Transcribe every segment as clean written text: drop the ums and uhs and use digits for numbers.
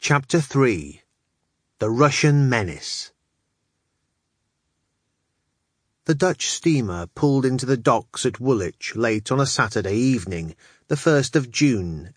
Chapter 3. The Russian Menace. The Dutch steamer pulled into the docks at Woolwich late on a Saturday evening, the 1st of June,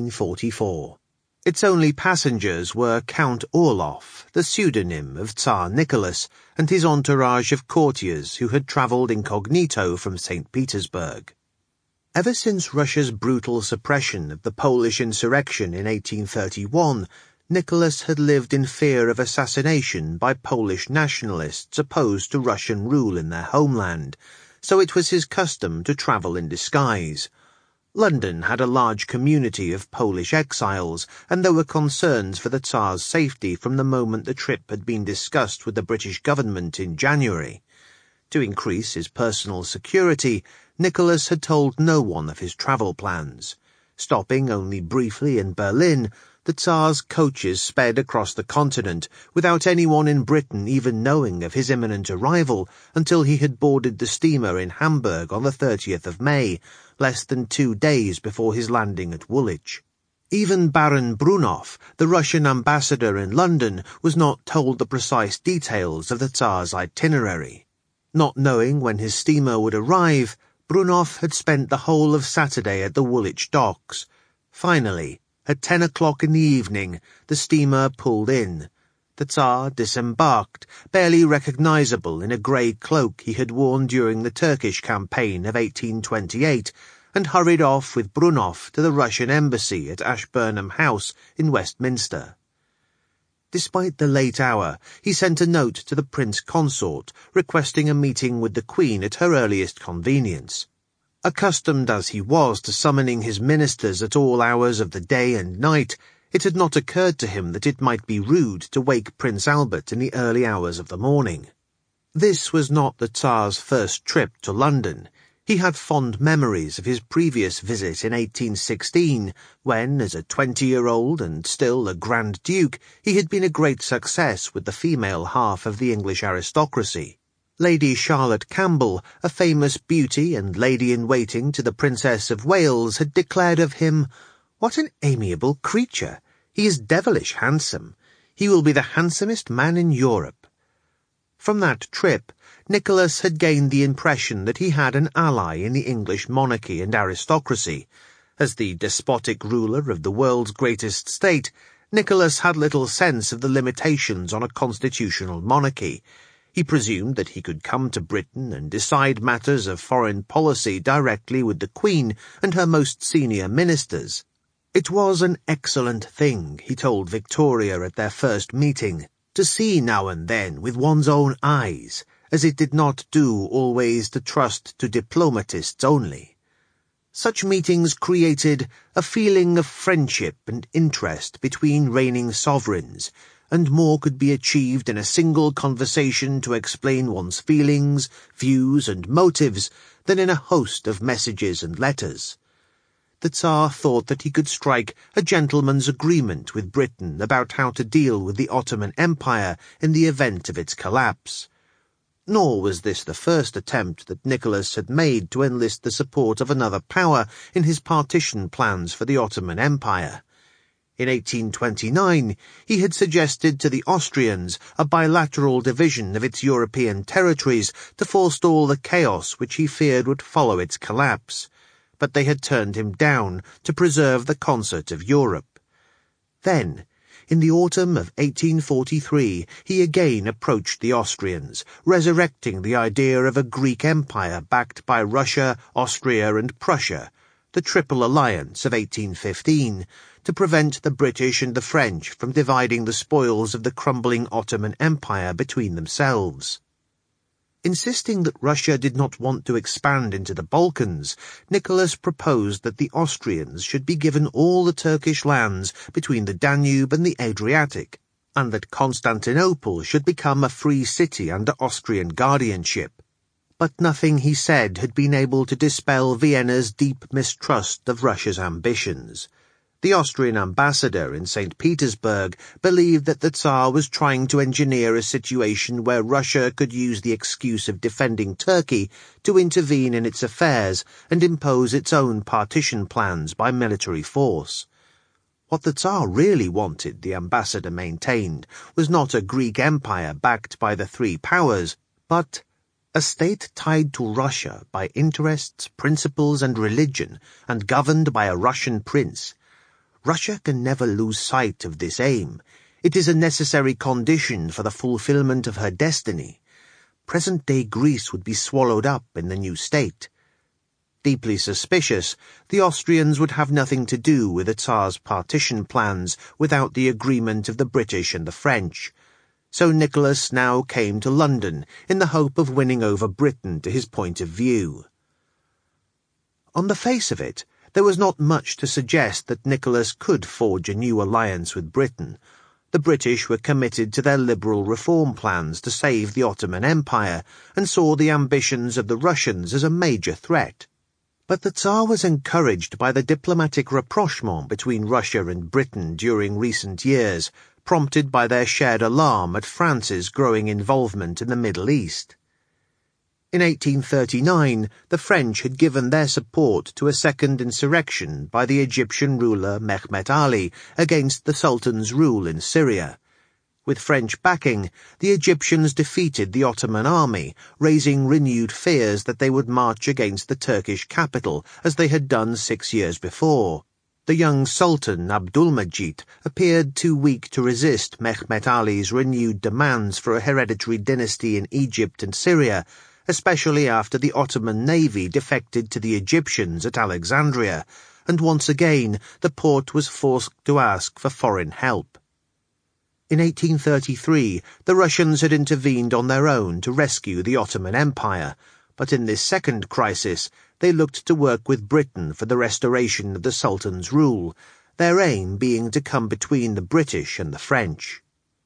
1844. Its only passengers were Count Orloff, the pseudonym of Tsar Nicholas, and his entourage of courtiers who had travelled incognito from St. Petersburg. Ever since Russia's brutal suppression of the Polish insurrection in 1831, Nicholas had lived in fear of assassination by Polish nationalists opposed to Russian rule in their homeland, so it was his custom to travel in disguise. London had a large community of Polish exiles, and there were concerns for the Tsar's safety from the moment the trip had been discussed with the British government in January. To increase his personal security, Nicholas had told no one of his travel plans. Stopping only briefly in Berlin, the Tsar's coaches sped across the continent without anyone in Britain even knowing of his imminent arrival until he had boarded the steamer in Hamburg on the 30th of May, less than 2 days before his landing at Woolwich. Even Baron Brunnow, the Russian ambassador in London, was not told the precise details of the Tsar's itinerary. Not knowing when his steamer would arrive, Brunnow had spent the whole of Saturday at the Woolwich docks. Finally, at 10 o'clock in the evening, the steamer pulled in. The Tsar disembarked, barely recognizable in a grey cloak he had worn during the Turkish campaign of 1828, and hurried off with Brunnow to the Russian embassy at Ashburnham House in Westminster. Despite the late hour, he sent a note to the Prince Consort requesting a meeting with the Queen at her earliest convenience. Accustomed as he was to summoning his ministers at all hours of the day and night, it had not occurred to him that it might be rude to wake Prince Albert in the early hours of the morning. This was not the Tsar's first trip to London. He had fond memories of his previous visit in 1816, when, as a 20-year-old and still a Grand Duke, he had been a great success with the female half of the English aristocracy. Lady Charlotte Campbell, a famous beauty and lady-in-waiting to the Princess of Wales, had declared of him, "What an amiable creature! He is devilish handsome. He will be the handsomest man in Europe." From that trip, Nicholas had gained the impression that he had an ally in the English monarchy and aristocracy. As the despotic ruler of the world's greatest state, Nicholas had little sense of the limitations on a constitutional monarchy. He presumed that he could come to Britain and decide matters of foreign policy directly with the Queen and her most senior ministers. It was an excellent thing, he told Victoria at their first meeting, to see now and then with one's own eyes, as it did not do always to trust to diplomatists only. Such meetings created a feeling of friendship and interest between reigning sovereigns, and more could be achieved in a single conversation to explain one's feelings, views, and motives than in a host of messages and letters. The Tsar thought that he could strike a gentleman's agreement with Britain about how to deal with the Ottoman Empire in the event of its collapse. Nor was this the first attempt that Nicholas had made to enlist the support of another power in his partition plans for the Ottoman Empire. In 1829, he had suggested to the Austrians a bilateral division of its European territories to forestall the chaos which he feared would follow its collapse, but they had turned him down to preserve the concert of Europe. Then, in the autumn of 1843, he again approached the Austrians, resurrecting the idea of a Greek empire backed by Russia, Austria, and Prussia, the Triple Alliance of 1815, to prevent the British and the French from dividing the spoils of the crumbling Ottoman Empire between themselves. Insisting that Russia did not want to expand into the Balkans, Nicholas proposed that the Austrians should be given all the Turkish lands between the Danube and the Adriatic, and that Constantinople should become a free city under Austrian guardianship. But nothing he said had been able to dispel Vienna's deep mistrust of Russia's ambitions. The Austrian ambassador in St. Petersburg believed that the Tsar was trying to engineer a situation where Russia could use the excuse of defending Turkey to intervene in its affairs and impose its own partition plans by military force. What the Tsar really wanted, the ambassador maintained, was not a Greek empire backed by the three powers, but a state tied to Russia by interests, principles, and religion, and governed by a Russian prince. Russia can never lose sight of this aim. It is a necessary condition for the fulfillment of her destiny. Present-day Greece would be swallowed up in the new state. Deeply suspicious, the Austrians would have nothing to do with the Tsar's partition plans without the agreement of the British and the French. So Nicholas now came to London in the hope of winning over Britain to his point of view. On the face of it, there was not much to suggest that Nicholas could forge a new alliance with Britain. The British were committed to their liberal reform plans to save the Ottoman Empire and saw the ambitions of the Russians as a major threat. But the Tsar was encouraged by the diplomatic rapprochement between Russia and Britain during recent years, prompted by their shared alarm at France's growing involvement in the Middle East. In 1839, the French had given their support to a second insurrection by the Egyptian ruler Mehmet Ali against the Sultan's rule in Syria. With French backing, the Egyptians defeated the Ottoman army, raising renewed fears that they would march against the Turkish capital as they had done 6 years before. The young Sultan Abdulmajid appeared too weak to resist Mehmet Ali's renewed demands for a hereditary dynasty in Egypt and Syria, especially after the Ottoman navy defected to the Egyptians at Alexandria, and once again the Porte was forced to ask for foreign help. In 1833, the Russians had intervened on their own to rescue the Ottoman Empire, but in this second crisis they looked to work with Britain for the restoration of the Sultan's rule, their aim being to come between the British and the French.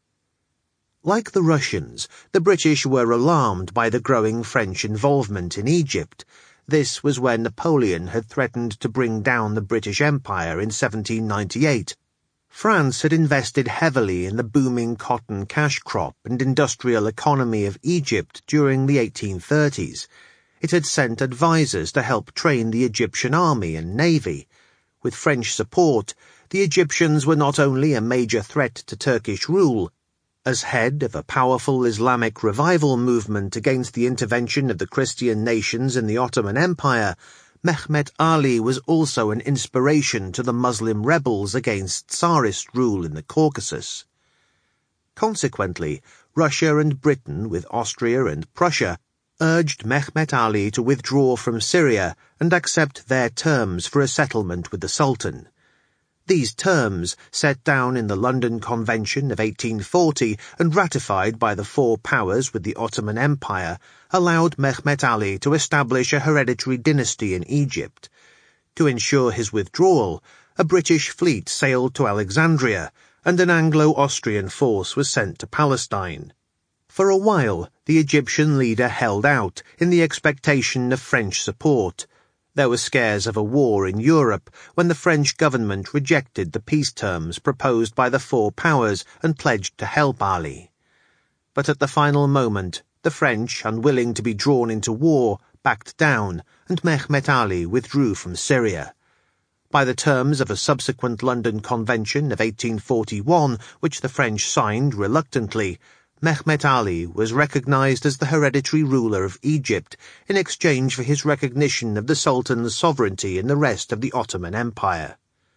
Like the Russians, the British were alarmed by the growing French involvement in Egypt. This was when Napoleon had threatened to bring down the British Empire in 1798. France had invested heavily in the booming cotton cash crop and industrial economy of Egypt during the 1830s. It had sent advisors to help train the Egyptian army and navy. With French support, the Egyptians were not only a major threat to Turkish rule. As head of a powerful Islamic revival movement against the intervention of the Christian nations in the Ottoman Empire, Mehmet Ali was also an inspiration to the Muslim rebels against Tsarist rule in the Caucasus. Consequently, Russia and Britain, with Austria and Prussia, urged Mehmet Ali to withdraw from Syria and accept their terms for a settlement with the Sultan. These terms, set down in the London Convention of 1840 and ratified by the four powers with the Ottoman Empire, allowed Mehmet Ali to establish a hereditary dynasty in Egypt. To ensure his withdrawal, a British fleet sailed to Alexandria, and an Anglo-Austrian force was sent to Palestine. For a while, the Egyptian leader held out in the expectation of French support. There were scares of a war in Europe when the French government rejected the peace terms proposed by the four powers and pledged to help Ali. But at the final moment, the French, unwilling to be drawn into war, backed down, and Mehmet Ali withdrew from Syria. By the terms of a subsequent London Convention of 1841, which the French signed reluctantly, Mehmet Ali was recognized as the hereditary ruler of Egypt in exchange for his recognition of the Sultan's sovereignty in the rest of the Ottoman Empire.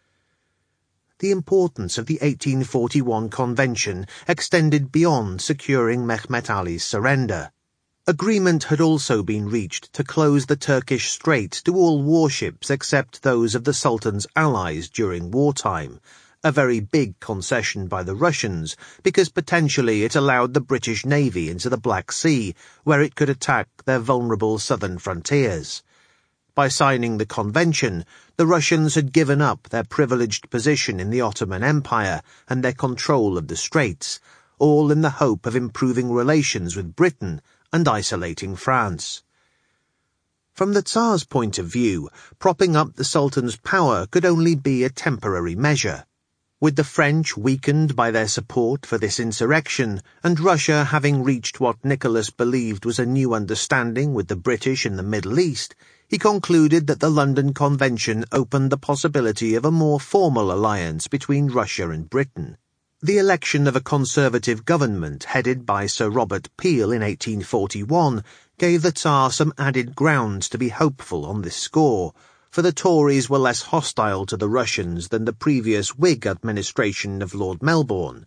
The importance of the 1841 convention extended beyond securing Mehmet Ali's surrender. Agreement had also been reached to close the Turkish Strait to all warships except those of the Sultan's allies during wartime, a very big concession by the Russians because potentially it allowed the British Navy into the Black Sea, where it could attack their vulnerable southern frontiers. By signing the convention, the Russians had given up their privileged position in the Ottoman Empire and their control of the Straits, all in the hope of improving relations with Britain and isolating France. From the Tsar's point of view, propping up the Sultan's power could only be a temporary measure. With the French weakened by their support for this insurrection, and Russia having reached what Nicholas believed was a new understanding with the British in the Middle East, he concluded that the London Convention opened the possibility of a more formal alliance between Russia and Britain. The election of a Conservative government headed by Sir Robert Peel in 1841 gave the Tsar some added grounds to be hopeful on this score, for the Tories were less hostile to the Russians than the previous Whig administration of Lord Melbourne,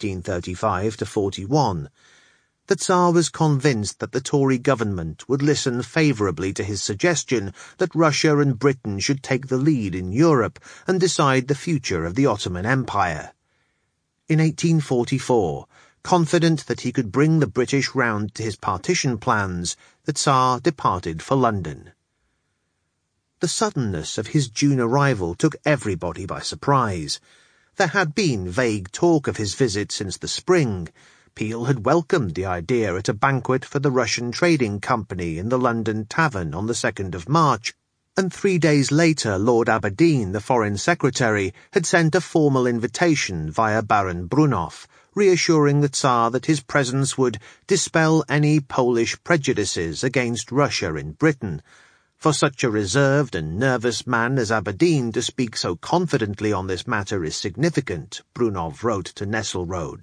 1835-41. The Tsar was convinced that the Tory government would listen favourably to his suggestion that Russia and Britain should take the lead in Europe and decide the future of the Ottoman Empire. In 1844, confident that he could bring the British round to his partition plans, the Tsar departed for London. The suddenness of his June arrival took everybody by surprise. There had been vague talk of his visit since the spring. Peel had welcomed the idea at a banquet for the Russian Trading Company in the London Tavern on the 2nd of March, and 3 days later Lord Aberdeen, the Foreign Secretary, had sent a formal invitation via Baron Brunnow, reassuring the Tsar that his presence would dispel any Polish prejudices against Russia in Britain. For such a reserved and nervous man as Aberdeen to speak so confidently on this matter is significant, Brunnow wrote to Nesselrode.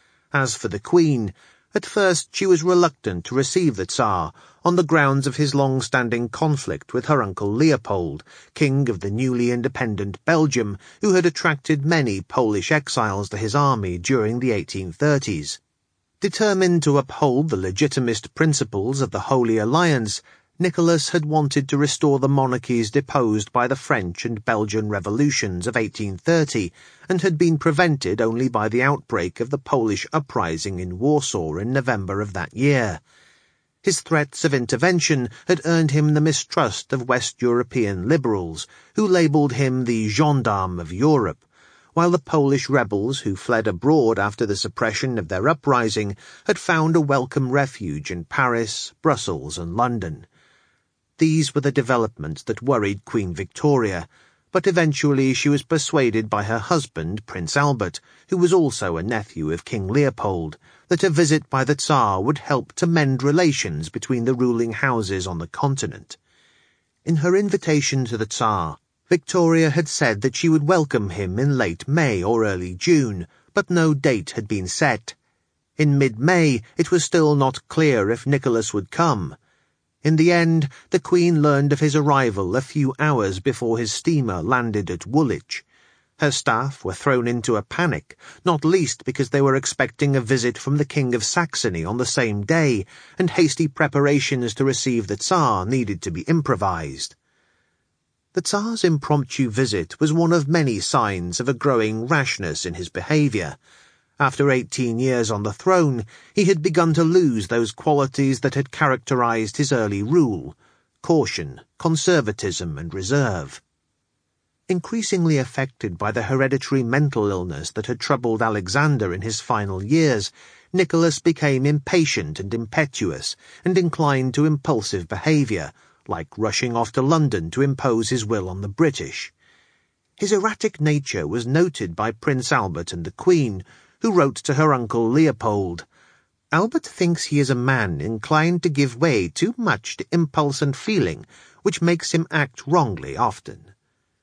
As for the Queen, at first she was reluctant to receive the Tsar on the grounds of his long-standing conflict with her uncle Leopold, king of the newly independent Belgium, who had attracted many Polish exiles to his army during the 1830s. Determined to uphold the legitimist principles of the Holy Alliance, Nicholas had wanted to restore the monarchies deposed by the French and Belgian revolutions of 1830, and had been prevented only by the outbreak of the Polish uprising in Warsaw in November of that year. His threats of intervention had earned him the mistrust of West European liberals, who labelled him the gendarme of Europe, while the Polish rebels who fled abroad after the suppression of their uprising had found a welcome refuge in Paris, Brussels and London. These were the developments that worried Queen Victoria, but eventually she was persuaded by her husband, Prince Albert, who was also a nephew of King Leopold, that a visit by the Tsar would help to mend relations between the ruling houses on the continent. In her invitation to the Tsar, Victoria had said that she would welcome him in late May or early June, but no date had been set. In mid-May it was still not clear if Nicholas would come. In the end, the Queen learned of his arrival a few hours before his steamer landed at Woolwich. Her staff were thrown into a panic, not least because they were expecting a visit from the King of Saxony on the same day, and hasty preparations to receive the Tsar needed to be improvised. The Tsar's impromptu visit was one of many signs of a growing rashness in his behaviour. After 18 years on the throne, he had begun to lose those qualities that had characterized his early rule: caution, conservatism and reserve. Increasingly affected by the hereditary mental illness that had troubled Alexander in his final years, Nicholas became impatient and impetuous, and inclined to impulsive behaviour, like rushing off to London to impose his will on the British. His erratic nature was noted by Prince Albert and the Queen, who wrote to her uncle Leopold, "Albert thinks he is a man inclined to give way too much to impulse and feeling, which makes him act wrongly often."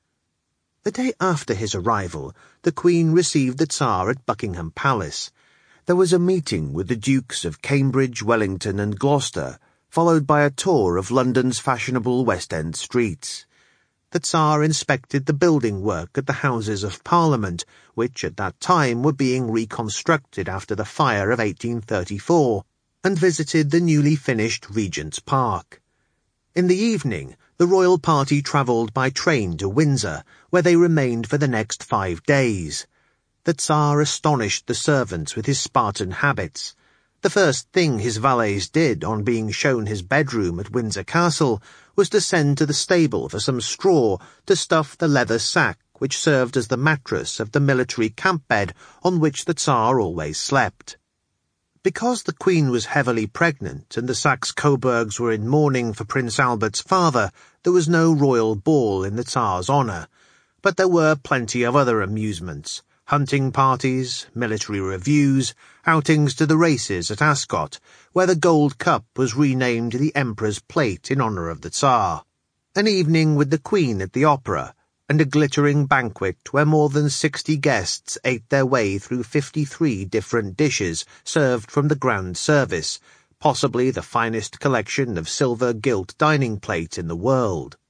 The day after his arrival, the Queen received the Tsar at Buckingham Palace. There was a meeting with the Dukes of Cambridge, Wellington and Gloucester, followed by a tour of London's fashionable West End streets. The Tsar inspected the building work at the Houses of Parliament, which at that time were being reconstructed after the fire of 1834, and visited the newly finished Regent's Park. In the evening, the royal party travelled by train to Windsor, where they remained for the next 5 days. The Tsar astonished the servants with his Spartan habits. The first thing his valets did on being shown his bedroom at Windsor Castle was to send to the stable for some straw to stuff the leather sack which served as the mattress of the military camp bed on which the Tsar always slept. Because the Queen was heavily pregnant and the Saxe-Coburgs were in mourning for Prince Albert's father, there was no royal ball in the Tsar's honour, but there were plenty of other amusements: hunting parties, military reviews, outings to the races at Ascot, where the Gold Cup was renamed the Emperor's Plate in honour of the Tsar. an evening with the Queen at the opera, and a glittering banquet where more than 60 guests ate their way through 53 different dishes served from the grand service, possibly the finest collection of silver-gilt dining plate in the world.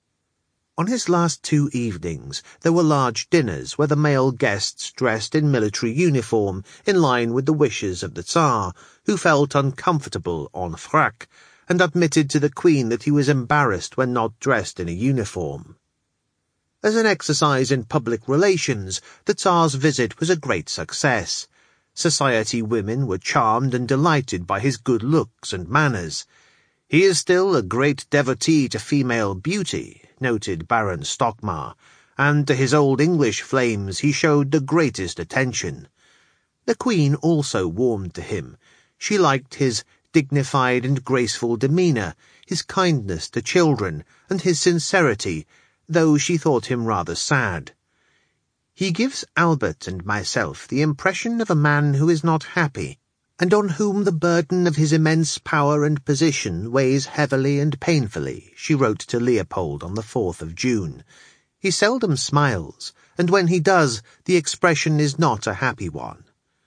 On his last 2 evenings there were large dinners where the male guests dressed in military uniform in line with the wishes of the Tsar, who felt uncomfortable en frac, and admitted to the Queen that he was embarrassed when not dressed in a uniform. As an exercise in public relations, the Tsar's visit was a great success. Society women were charmed and delighted by his good looks and manners. "He is still a great devotee to female beauty," noted Baron Stockmar, and to his Old English flames he showed the greatest attention. The Queen also warmed to him. She liked his dignified and graceful demeanour, his kindness to children, and his sincerity, though she thought him rather sad. "He gives Albert and myself the impression of a man who is not happy, and on whom the burden of his immense power and position weighs heavily and painfully," she wrote to Leopold on the 4th of June. "He seldom smiles, and when he does, the expression is not a happy one."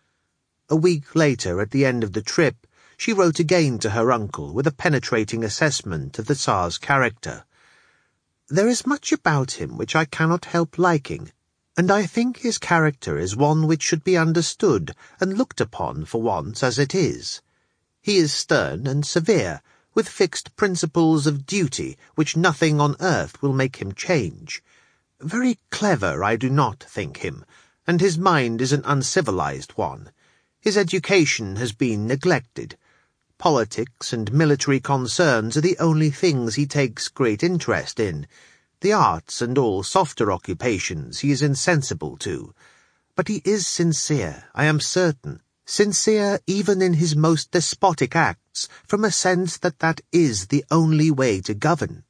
A week later, at the end of the trip, she wrote again to her uncle with a penetrating assessment of the Tsar's character. "There is much about him which I cannot help liking, and I think his character is one which should be understood and looked upon for once as it is. He is stern and severe, with fixed principles of duty which nothing on earth will make him change. Very clever I do not think him, and his mind is an uncivilized one. His education has been neglected. Politics and military concerns are the only things he takes great interest in. The arts and all softer occupations he is insensible to. But he is sincere, I am certain, sincere even in his most despotic acts, from a sense that that is the only way to govern."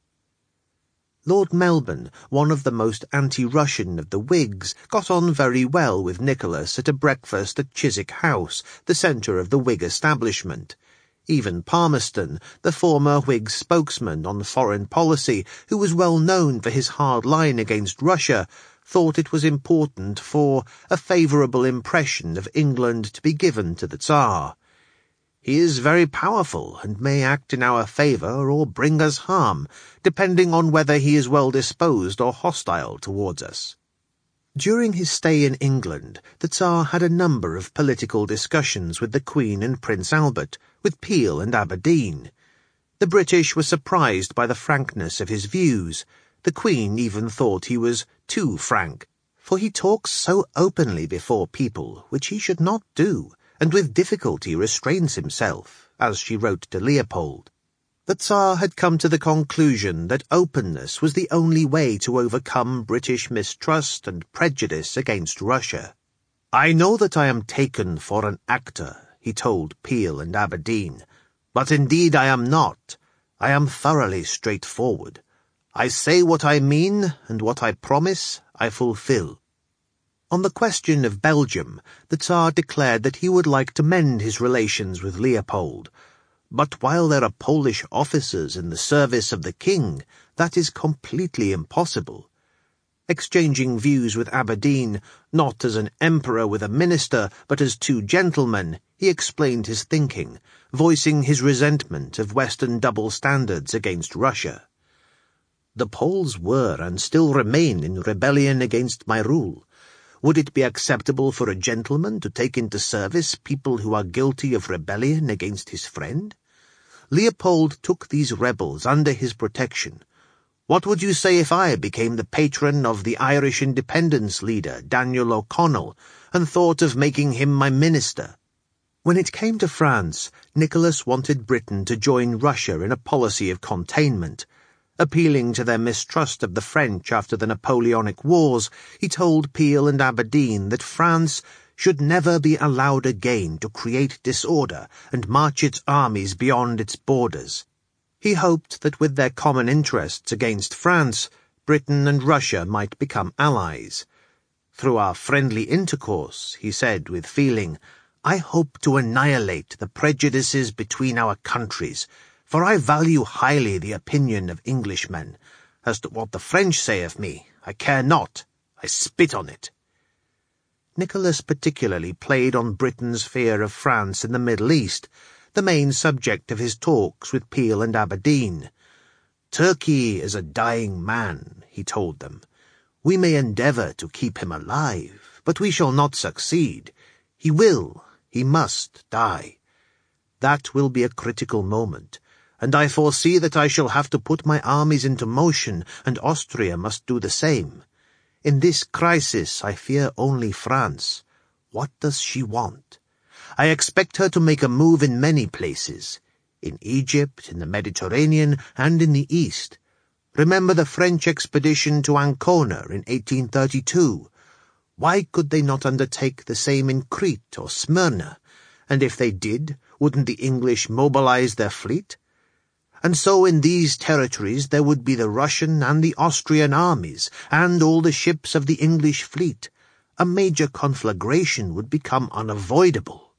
Lord Melbourne, one of the most anti-Russian of the Whigs, got on very well with Nicholas at a breakfast at Chiswick House, the centre of the Whig establishment. Even Palmerston, the former Whig spokesman on foreign policy, who was well known for his hard line against Russia, thought it was important for a favourable impression of England to be given to the Tsar. "He is very powerful, and may act in our favour or bring us harm, depending on whether he is well disposed or hostile towards us." During his stay in England, the Tsar had a number of political discussions with the Queen and Prince Albert, with Peel and Aberdeen. The British were surprised by the frankness of his views. The Queen even thought he was too frank, for he talks so openly before people, which he should not do, and with difficulty restrains himself, as she wrote to Leopold. The Tsar had come to the conclusion that openness was the only way to overcome British mistrust and prejudice against Russia. "I know that I am taken for an actor," he told Peel and Aberdeen, "but indeed I am not. I am thoroughly straightforward. I say what I mean, and what I promise I fulfill." On the question of Belgium, the Tsar declared that he would like to mend his relations with Leopold. "But while there are Polish officers in the service of the king, that is completely impossible." Exchanging views with Aberdeen, not as an emperor with a minister, but as 2 gentlemen, he explained his thinking, voicing his resentment of Western double standards against Russia. "The Poles were and still remain in rebellion against my rule. Would it be acceptable for a gentleman to take into service people who are guilty of rebellion against his friend? Leopold took these rebels under his protection. What would you say if I became the patron of the Irish independence leader, Daniel O'Connell, and thought of making him my minister?" When it came to France, Nicholas wanted Britain to join Russia in a policy of containment. Appealing to their mistrust of the French after the Napoleonic Wars, he told Peel and Aberdeen that France should never be allowed again to create disorder and march its armies beyond its borders. He hoped that with their common interests against France, Britain and Russia might become allies. "Through our friendly intercourse," he said with feeling, "I hope to annihilate the prejudices between our countries, for I value highly the opinion of Englishmen. As to what the French say of me, I care not. I spit on it." Nicholas particularly played on Britain's fear of France in the Middle East, the main subject of his talks with Peel and Aberdeen. "Turkey is a dying man," he told them. "We may endeavour to keep him alive, but we shall not succeed. He must die. That will be a critical moment, and I foresee that I shall have to put my armies into motion, and Austria must do the same. In this crisis I fear only France. What does she want? I expect her to make a move in many places, in Egypt, in the Mediterranean, and in the East. Remember the French expedition to Ancona in 1832. Why could they not undertake the same in Crete or Smyrna? And if they did, wouldn't the English mobilize their fleet? And so in these territories there would be the Russian and the Austrian armies, and all the ships of the English fleet. A major conflagration would become unavoidable."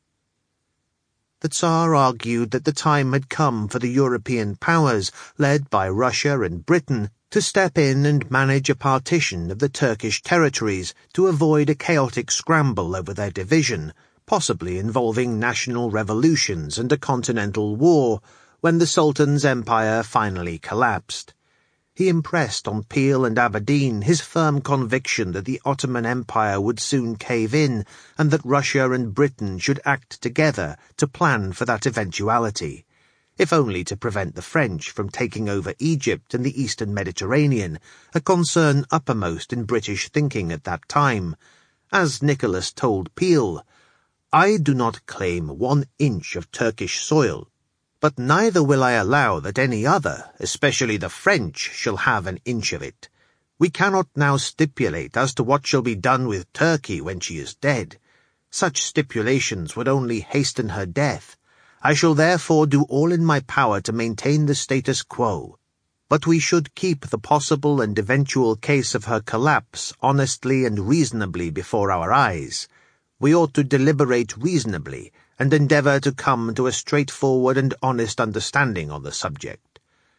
The Tsar argued that the time had come for the European powers, led by Russia and Britain, to step in and manage a partition of the Turkish territories to avoid a chaotic scramble over their division, possibly involving national revolutions and a continental war, when the Sultan's empire finally collapsed. He impressed on Peel and Aberdeen his firm conviction that the Ottoman Empire would soon cave in, and that Russia and Britain should act together to plan for that eventuality, if only to prevent the French from taking over Egypt and the eastern Mediterranean, a concern uppermost in British thinking at that time. As Nicholas told Peel, "I do not claim 1 inch of Turkish soil, but neither will I allow that any other, especially the French, shall have 1 inch of it. We cannot now stipulate as to what shall be done with Turkey when she is dead. Such stipulations would only hasten her death. I shall therefore do all in my power to maintain the status quo. But we should keep the possible and eventual case of her collapse honestly and reasonably before our eyes. We ought to deliberate reasonably, and endeavour to come to a straightforward and honest understanding on the subject."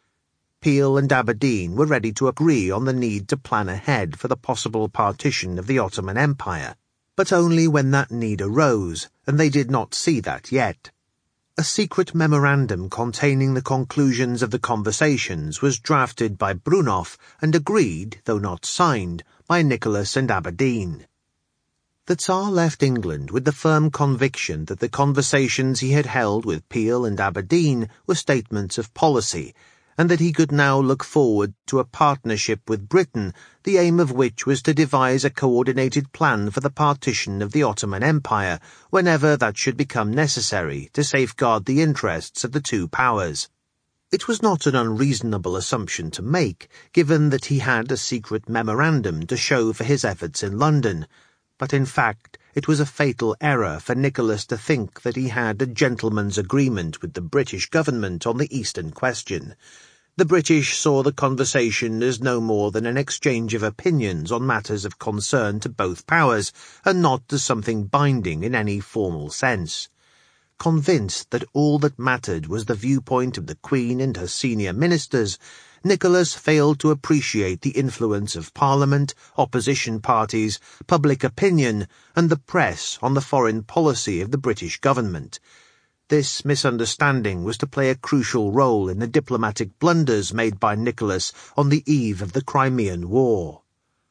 Peel and Aberdeen were ready to agree on the need to plan ahead for the possible partition of the Ottoman Empire, but only when that need arose, and they did not see that yet. A secret memorandum containing the conclusions of the conversations was drafted by Brunnow and agreed, though not signed, by Nicholas and Aberdeen. The Tsar left England with the firm conviction that the conversations he had held with Peel and Aberdeen were statements of policy, and that he could now look forward to a partnership with Britain, the aim of which was to devise a coordinated plan for the partition of the Ottoman Empire, whenever that should become necessary to safeguard the interests of the two powers. It was not an unreasonable assumption to make, given that he had a secret memorandum to show for his efforts in London, but in fact it was a fatal error for Nicholas to think that he had a gentleman's agreement with the British government on the Eastern question. The British saw the conversation as no more than an exchange of opinions on matters of concern to both powers, and not as something binding in any formal sense. Convinced that all that mattered was the viewpoint of the Queen and her senior ministers, Nicholas failed to appreciate the influence of Parliament, opposition parties, public opinion, and the press on the foreign policy of the British government. This misunderstanding was to play a crucial role in the diplomatic blunders made by Nicholas on the eve of the Crimean War.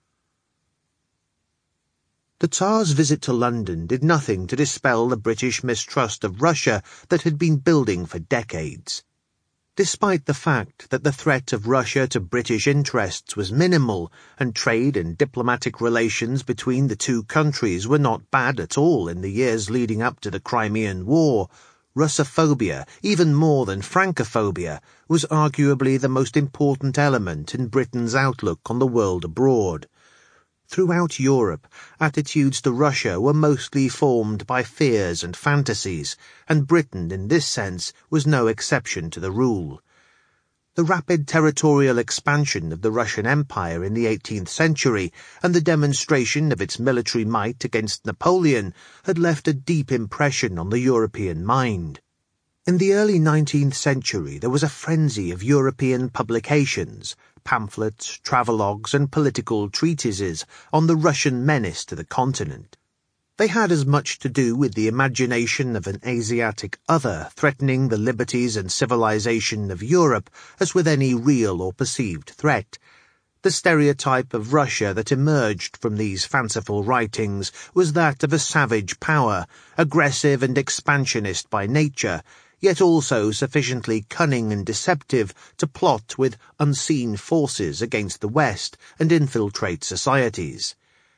The Tsar's visit to London did nothing to dispel the British mistrust of Russia that had been building for decades. Despite the fact that the threat of Russia to British interests was minimal, and trade and diplomatic relations between the two countries were not bad at all in the years leading up to the Crimean War, Russophobia, even more than Francophobia, was arguably the most important element in Britain's outlook on the world abroad. Throughout Europe, attitudes to Russia were mostly formed by fears and fantasies, and Britain, in this sense, was no exception to the rule. The rapid territorial expansion of the Russian Empire in the 18th century and the demonstration of its military might against Napoleon had left a deep impression on the European mind. In the early 19th century there was a frenzy of European publications, pamphlets, travelogues and political treatises on the Russian menace to the continent. They had as much to do with the imagination of an Asiatic other threatening the liberties and civilization of Europe as with any real or perceived threat. The stereotype of Russia that emerged from these fanciful writings was that of a savage power, aggressive and expansionist by nature, yet also sufficiently cunning and deceptive to plot with unseen forces against the West and infiltrate societies.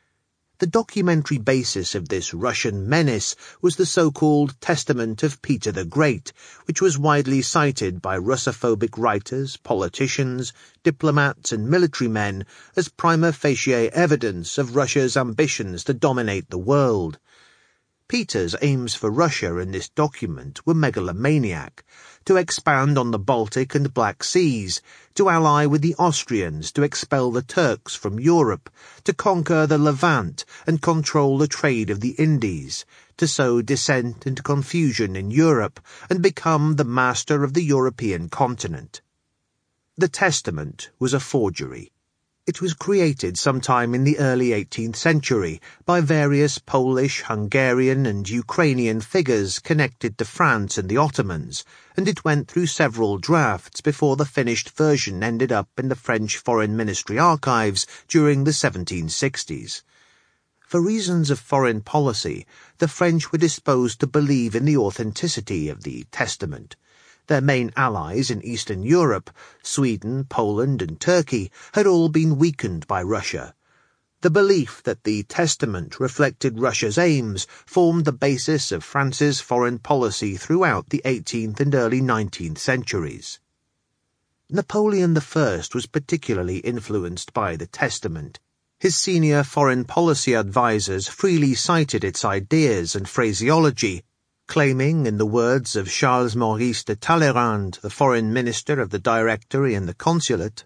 The documentary basis of this Russian menace was the so-called Testament of Peter the Great, which was widely cited by Russophobic writers, politicians, diplomats and military men as prima facie evidence of Russia's ambitions to dominate the world. Peter's aims for Russia in this document were megalomaniac: to expand on the Baltic and Black Seas, to ally with the Austrians to expel the Turks from Europe, to conquer the Levant and control the trade of the Indies, to sow dissent and confusion in Europe and become the master of the European continent. The Testament was a forgery. It was created sometime in the early 18th century by various Polish, Hungarian and Ukrainian figures connected to France and the Ottomans, and it went through several drafts before the finished version ended up in the French Foreign Ministry archives during the 1760s. For reasons of foreign policy, the French were disposed to believe in the authenticity of the Testament. Their main allies in Eastern Europe, Sweden, Poland and Turkey, had all been weakened by Russia. The belief that the Testament reflected Russia's aims formed the basis of France's foreign policy throughout the 18th and early 19th centuries. Napoleon I was particularly influenced by the Testament. His senior foreign policy advisers freely cited its ideas and phraseology, claiming, in the words of Charles Maurice de Talleyrand, the foreign minister of the Directory and the Consulate,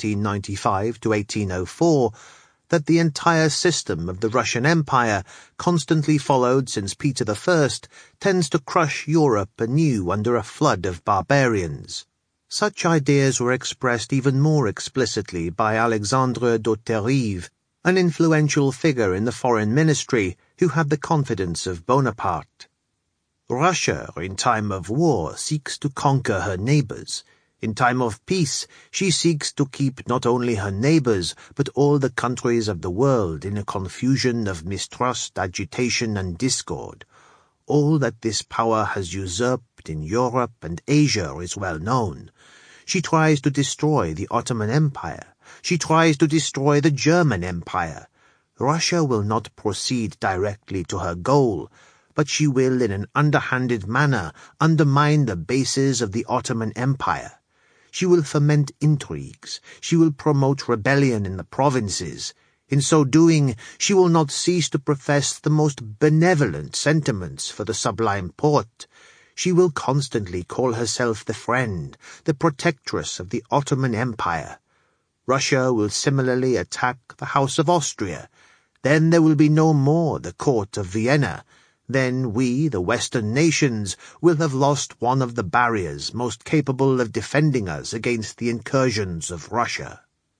1795 to 1804, that the entire system of the Russian Empire, constantly followed since Peter I, tends to crush Europe anew under a flood of barbarians. Such ideas were expressed even more explicitly by Alexandre d'Hauterive, an influential figure in the foreign ministry who had the confidence of Bonaparte. Russia, in time of war, seeks to conquer her neighbors. In time of peace, she seeks to keep not only her neighbors, but all the countries of the world in a confusion of mistrust, agitation, and discord. All that this power has usurped in Europe and Asia is well known. She tries to destroy the Ottoman Empire. She tries to destroy the German Empire. Russia will not proceed directly to her goal, but she will in an underhanded manner undermine the bases of the Ottoman Empire. She will foment intrigues. She will promote rebellion in the provinces. In so doing, she will not cease to profess the most benevolent sentiments for the Sublime Porte. She will constantly call herself the friend, the protectress of the Ottoman Empire. Russia will similarly attack the House of Austria. Then there will be no more the Court of Vienna. Then we, the Western nations, will have lost one of the barriers most capable of defending us against the incursions of Russia.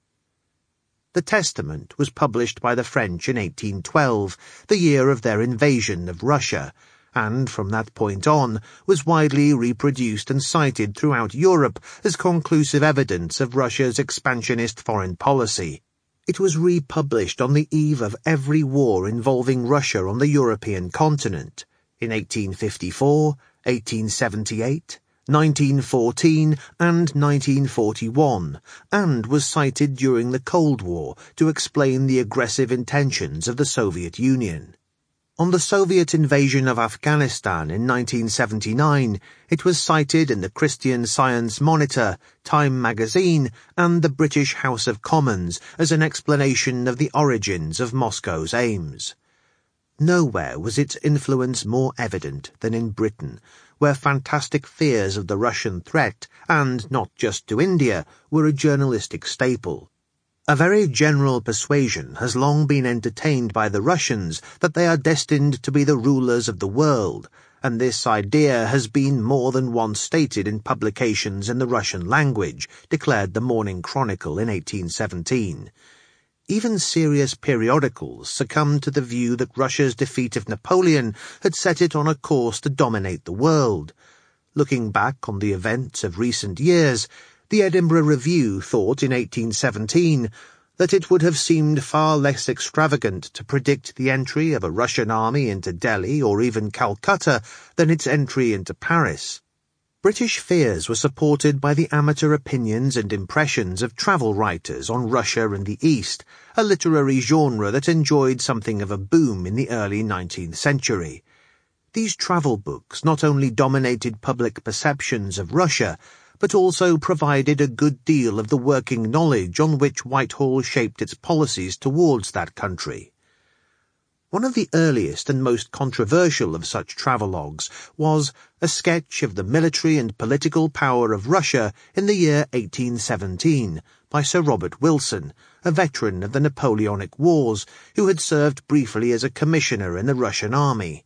The Testament was published by the French in 1812, the year of their invasion of Russia, and from that point on was widely reproduced and cited throughout Europe as conclusive evidence of Russia's expansionist foreign policy. It was republished on the eve of every war involving Russia on the European continent, in 1854, 1878, 1914 and 1941, and was cited during the Cold War to explain the aggressive intentions of the Soviet Union. On the Soviet invasion of Afghanistan in 1979, it was cited in the Christian Science Monitor, Time magazine, and the British House of Commons as an explanation of the origins of Moscow's aims. Nowhere was its influence more evident than in Britain, where fantastic fears of the Russian threat, and not just to India, were a journalistic staple. A very general persuasion has long been entertained by the Russians that they are destined to be the rulers of the world, and this idea has been more than once stated in publications in the Russian language, declared the Morning Chronicle in 1817. Even serious periodicals succumbed to the view that Russia's defeat of Napoleon had set it on a course to dominate the world. Looking back on the events of recent years, the Edinburgh Review thought in 1817 that it would have seemed far less extravagant to predict the entry of a Russian army into Delhi or even Calcutta than its entry into Paris. British fears were supported by the amateur opinions and impressions of travel writers on Russia and the East, a literary genre that enjoyed something of a boom in the early 19th century. These travel books not only dominated public perceptions of Russia, but also provided a good deal of the working knowledge on which Whitehall shaped its policies towards that country. One of the earliest and most controversial of such travelogues was a sketch of the military and political power of Russia in the year 1817 by Sir Robert Wilson, a veteran of the Napoleonic Wars who had served briefly as a commissioner in the Russian army.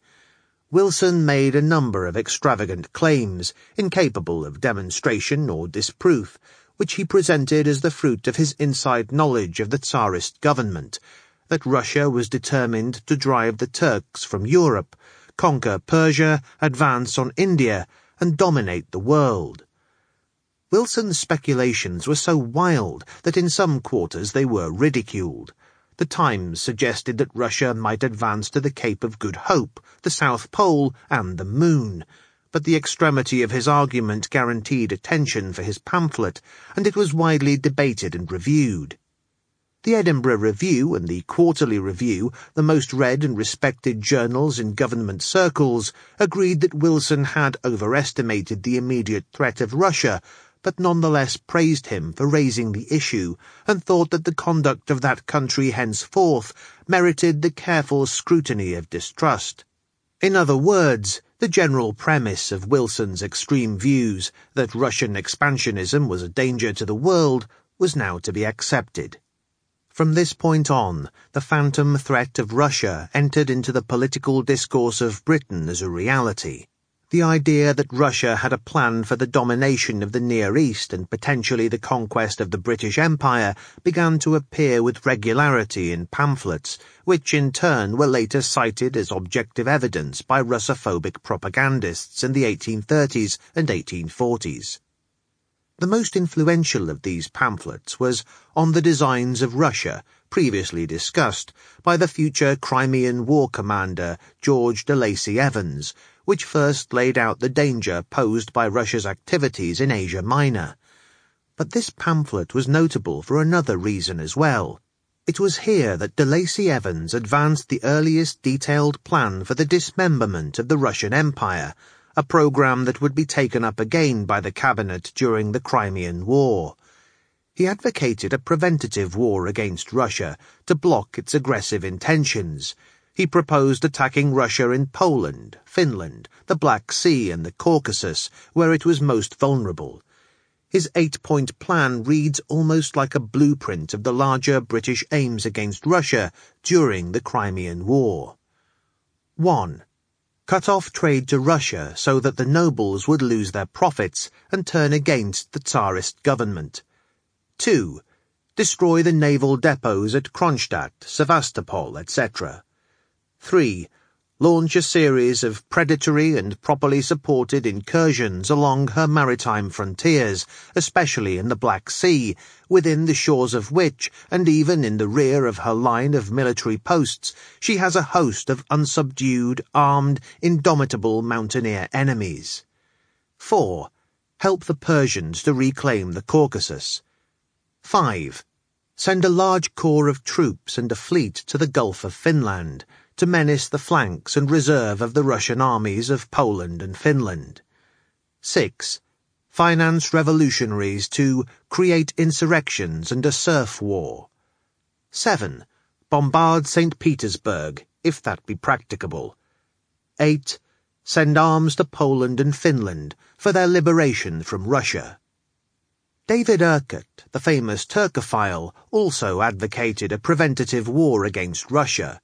Wilson made a number of extravagant claims, incapable of demonstration or disproof, which he presented as the fruit of his inside knowledge of the Tsarist government, that Russia was determined to drive the Turks from Europe, conquer Persia, advance on India, and dominate the world. Wilson's speculations were so wild that in some quarters they were ridiculed. The Times suggested that Russia might advance to the Cape of Good Hope, the South Pole, and the Moon, but the extremity of his argument guaranteed attention for his pamphlet, and it was widely debated and reviewed. The Edinburgh Review and the Quarterly Review, the most read and respected journals in government circles, agreed that Wilson had overestimated the immediate threat of Russia, but nonetheless praised him for raising the issue, and thought that the conduct of that country henceforth merited the careful scrutiny of distrust. In other words, the general premise of Wilson's extreme views, that Russian expansionism was a danger to the world, was now to be accepted. From this point on, the phantom threat of Russia entered into the political discourse of Britain as a reality. The idea that Russia had a plan for the domination of the Near East and potentially the conquest of the British Empire began to appear with regularity in pamphlets, which in turn were later cited as objective evidence by Russophobic propagandists in the 1830s and 1840s. The most influential of these pamphlets was On the Designs of Russia, previously discussed, by the future Crimean War commander George de Lacy Evans, which first laid out the danger posed by Russia's activities in Asia Minor. But this pamphlet was notable for another reason as well. It was here that de Lacy Evans advanced the earliest detailed plan for the dismemberment of the Russian Empire, a program that would be taken up again by the cabinet during the Crimean War. He advocated a preventative war against Russia to block its aggressive intentions. He proposed attacking Russia in Poland, Finland, the Black Sea and the Caucasus, where it was most vulnerable. His 8-point plan reads almost like a blueprint of the larger British aims against Russia during the Crimean War. 1. Cut off trade to Russia so that the nobles would lose their profits and turn against the Tsarist government. 2. Destroy the naval depots at Kronstadt, Sevastopol, etc. 3. Launch a series of predatory and properly supported incursions along her maritime frontiers, especially in the Black Sea, within the shores of which, and even in the rear of her line of military posts, she has a host of unsubdued, armed, indomitable mountaineer enemies. 4. Help the Persians to reclaim the Caucasus. 5. Send a large corps of troops and a fleet to the Gulf of Finland, to menace the flanks and reserve of the Russian armies of Poland and Finland. 6. Finance revolutionaries to create insurrections and a serf war. 7. Bombard St. Petersburg, if that be practicable. 8. Send arms to Poland and Finland for their liberation from Russia. David Urquhart, the famous Turkophile, also advocated a preventative war against Russia.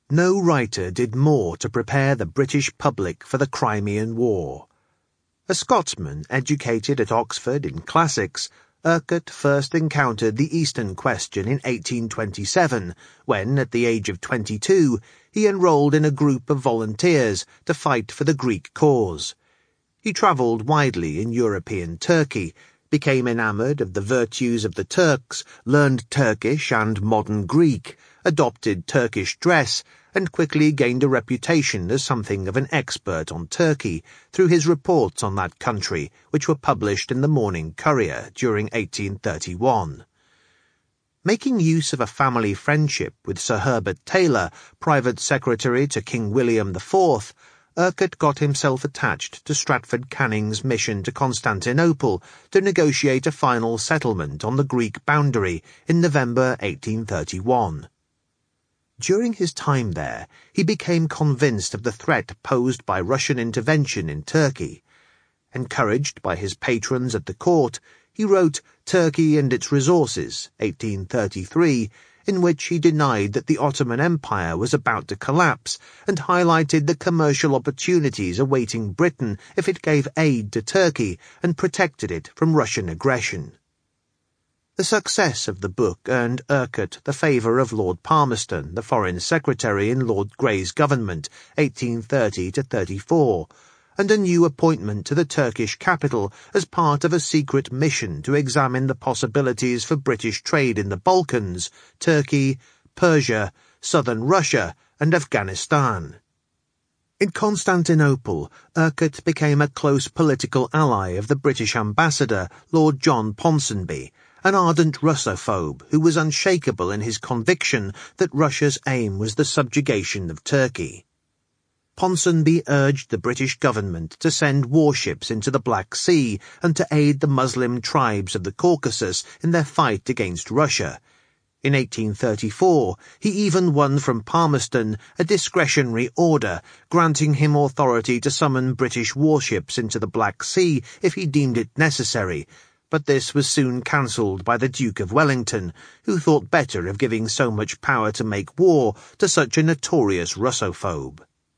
No writer did more to prepare the British public for the Crimean War. A Scotsman educated at Oxford in classics, Urquhart first encountered the Eastern question in 1827, when, at the age of 22, he enrolled in a group of volunteers to fight for the Greek cause. He travelled widely in European Turkey, became enamoured of the virtues of the Turks, learned Turkish and modern Greek, adopted Turkish dress, and quickly gained a reputation as something of an expert on Turkey through his reports on that country, which were published in the Morning Courier during 1831. Making use of a family friendship with Sir Herbert Taylor, private secretary to King William IV, Urquhart got himself attached to Stratford Canning's mission to Constantinople to negotiate a final settlement on the Greek boundary in November 1831. During his time there, he became convinced of the threat posed by Russian intervention in Turkey. Encouraged by his patrons at the court, he wrote Turkey and Its Resources, 1833, in which he denied that the Ottoman Empire was about to collapse and highlighted the commercial opportunities awaiting Britain if it gave aid to Turkey and protected it from Russian aggression. The success of the book earned Urquhart the favour of Lord Palmerston, the Foreign Secretary in Lord Grey's government, 1830-34, and a new appointment to the Turkish capital as part of a secret mission to examine the possibilities for British trade in the Balkans, Turkey, Persia, southern Russia, and Afghanistan. In Constantinople, Urquhart became a close political ally of the British ambassador, Lord John Ponsonby, an ardent Russophobe who was unshakable in his conviction that Russia's aim was the subjugation of Turkey. Ponsonby urged the British government to send warships into the Black Sea and to aid the Muslim tribes of the Caucasus in their fight against Russia. In 1834, he even won from Palmerston a discretionary order granting him authority to summon British warships into the Black Sea if he deemed it necessary, but this was soon cancelled by the Duke of Wellington, who thought better of giving so much power to make war to such a notorious Russophobe.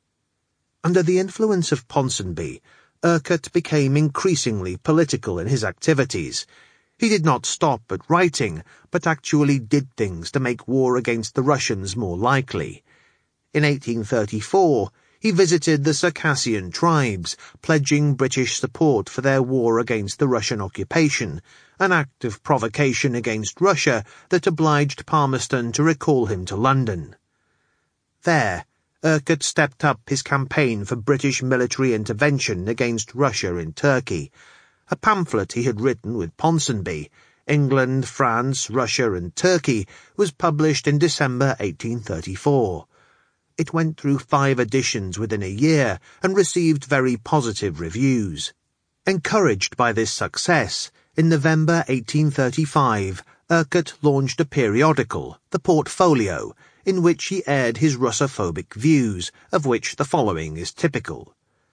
Under the influence of Ponsonby, Urquhart became increasingly political in his activities. He did not stop at writing, but actually did things to make war against the Russians more likely. In 1834, he visited the Circassian tribes, pledging British support for their war against the Russian occupation, an act of provocation against Russia that obliged Palmerston to recall him to London. There, Urquhart stepped up his campaign for British military intervention against Russia in Turkey. A pamphlet he had written with Ponsonby, England, France, Russia and Turkey, was published in December 1834. It went through 5 editions within a year and received very positive reviews. Encouraged by this success, in November 1835, Urquhart launched a periodical, The Portfolio, in which he aired his Russophobic views, of which the following is typical.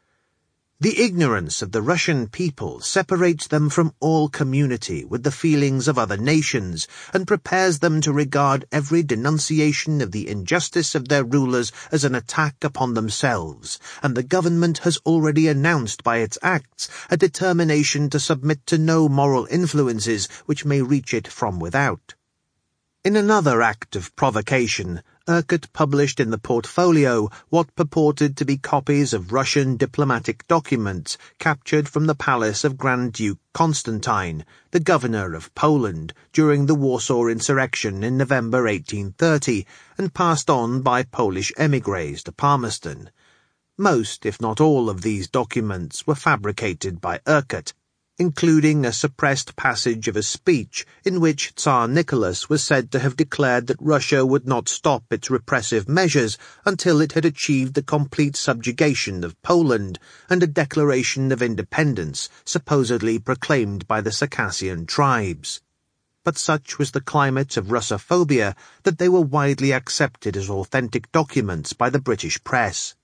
The ignorance of the Russian people separates them from all community with the feelings of other nations, and prepares them to regard every denunciation of the injustice of their rulers as an attack upon themselves, and the government has already announced by its acts a determination to submit to no moral influences which may reach it from without. In another act of provocation, Urquhart published in the Portfolio what purported to be copies of Russian diplomatic documents captured from the palace of Grand Duke Constantine, the governor of Poland, during the Warsaw insurrection in November 1830, and passed on by Polish émigrés to Palmerston. Most, if not all, of these documents were fabricated by Urquhart, including a suppressed passage of a speech in which Tsar Nicholas was said to have declared that Russia would not stop its repressive measures until it had achieved the complete subjugation of Poland, and a declaration of independence supposedly proclaimed by the Circassian tribes. But such was the climate of Russophobia that they were widely accepted as authentic documents by the British press.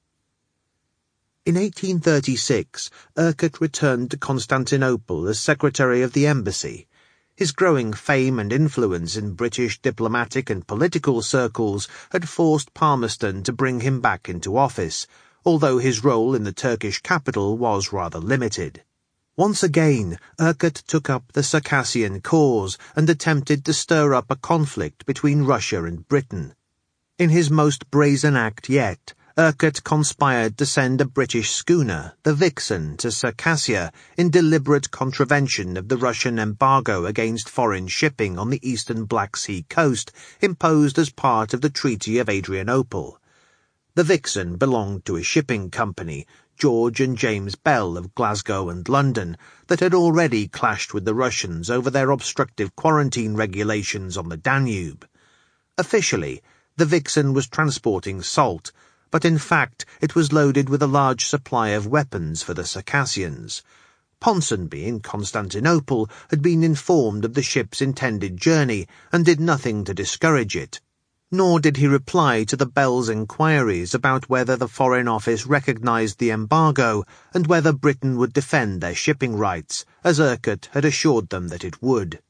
In 1836, Urquhart returned to Constantinople as Secretary of the Embassy. His growing fame and influence in British diplomatic and political circles had forced Palmerston to bring him back into office, although his role in the Turkish capital was rather limited. Once again, Erkut took up the Circassian cause and attempted to stir up a conflict between Russia and Britain. In his most brazen act yet, Erkut conspired to send a British schooner, the Vixen, to Circassia in deliberate contravention of the Russian embargo against foreign shipping on the eastern Black Sea coast imposed as part of the Treaty of Adrianople. The Vixen belonged to a shipping company, George and James Bell of Glasgow and London, that had already clashed with the Russians over their obstructive quarantine regulations on the Danube. Officially, the Vixen was transporting salt, but in fact it was loaded with a large supply of weapons for the Circassians. Ponsonby in Constantinople had been informed of the ship's intended journey and did nothing to discourage it. Nor did he reply to the Bells' inquiries about whether the Foreign Office recognized the embargo and whether Britain would defend their shipping rights, as Erkut had assured them that it would.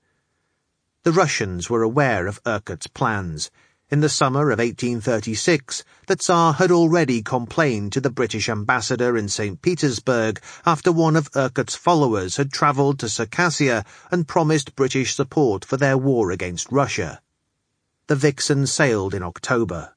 The Russians were aware of Erkut's plans. In the summer of 1836, the Tsar had already complained to the British ambassador in St. Petersburg after one of Erkut's followers had travelled to Circassia and promised British support for their war against Russia. The Vixen sailed in October.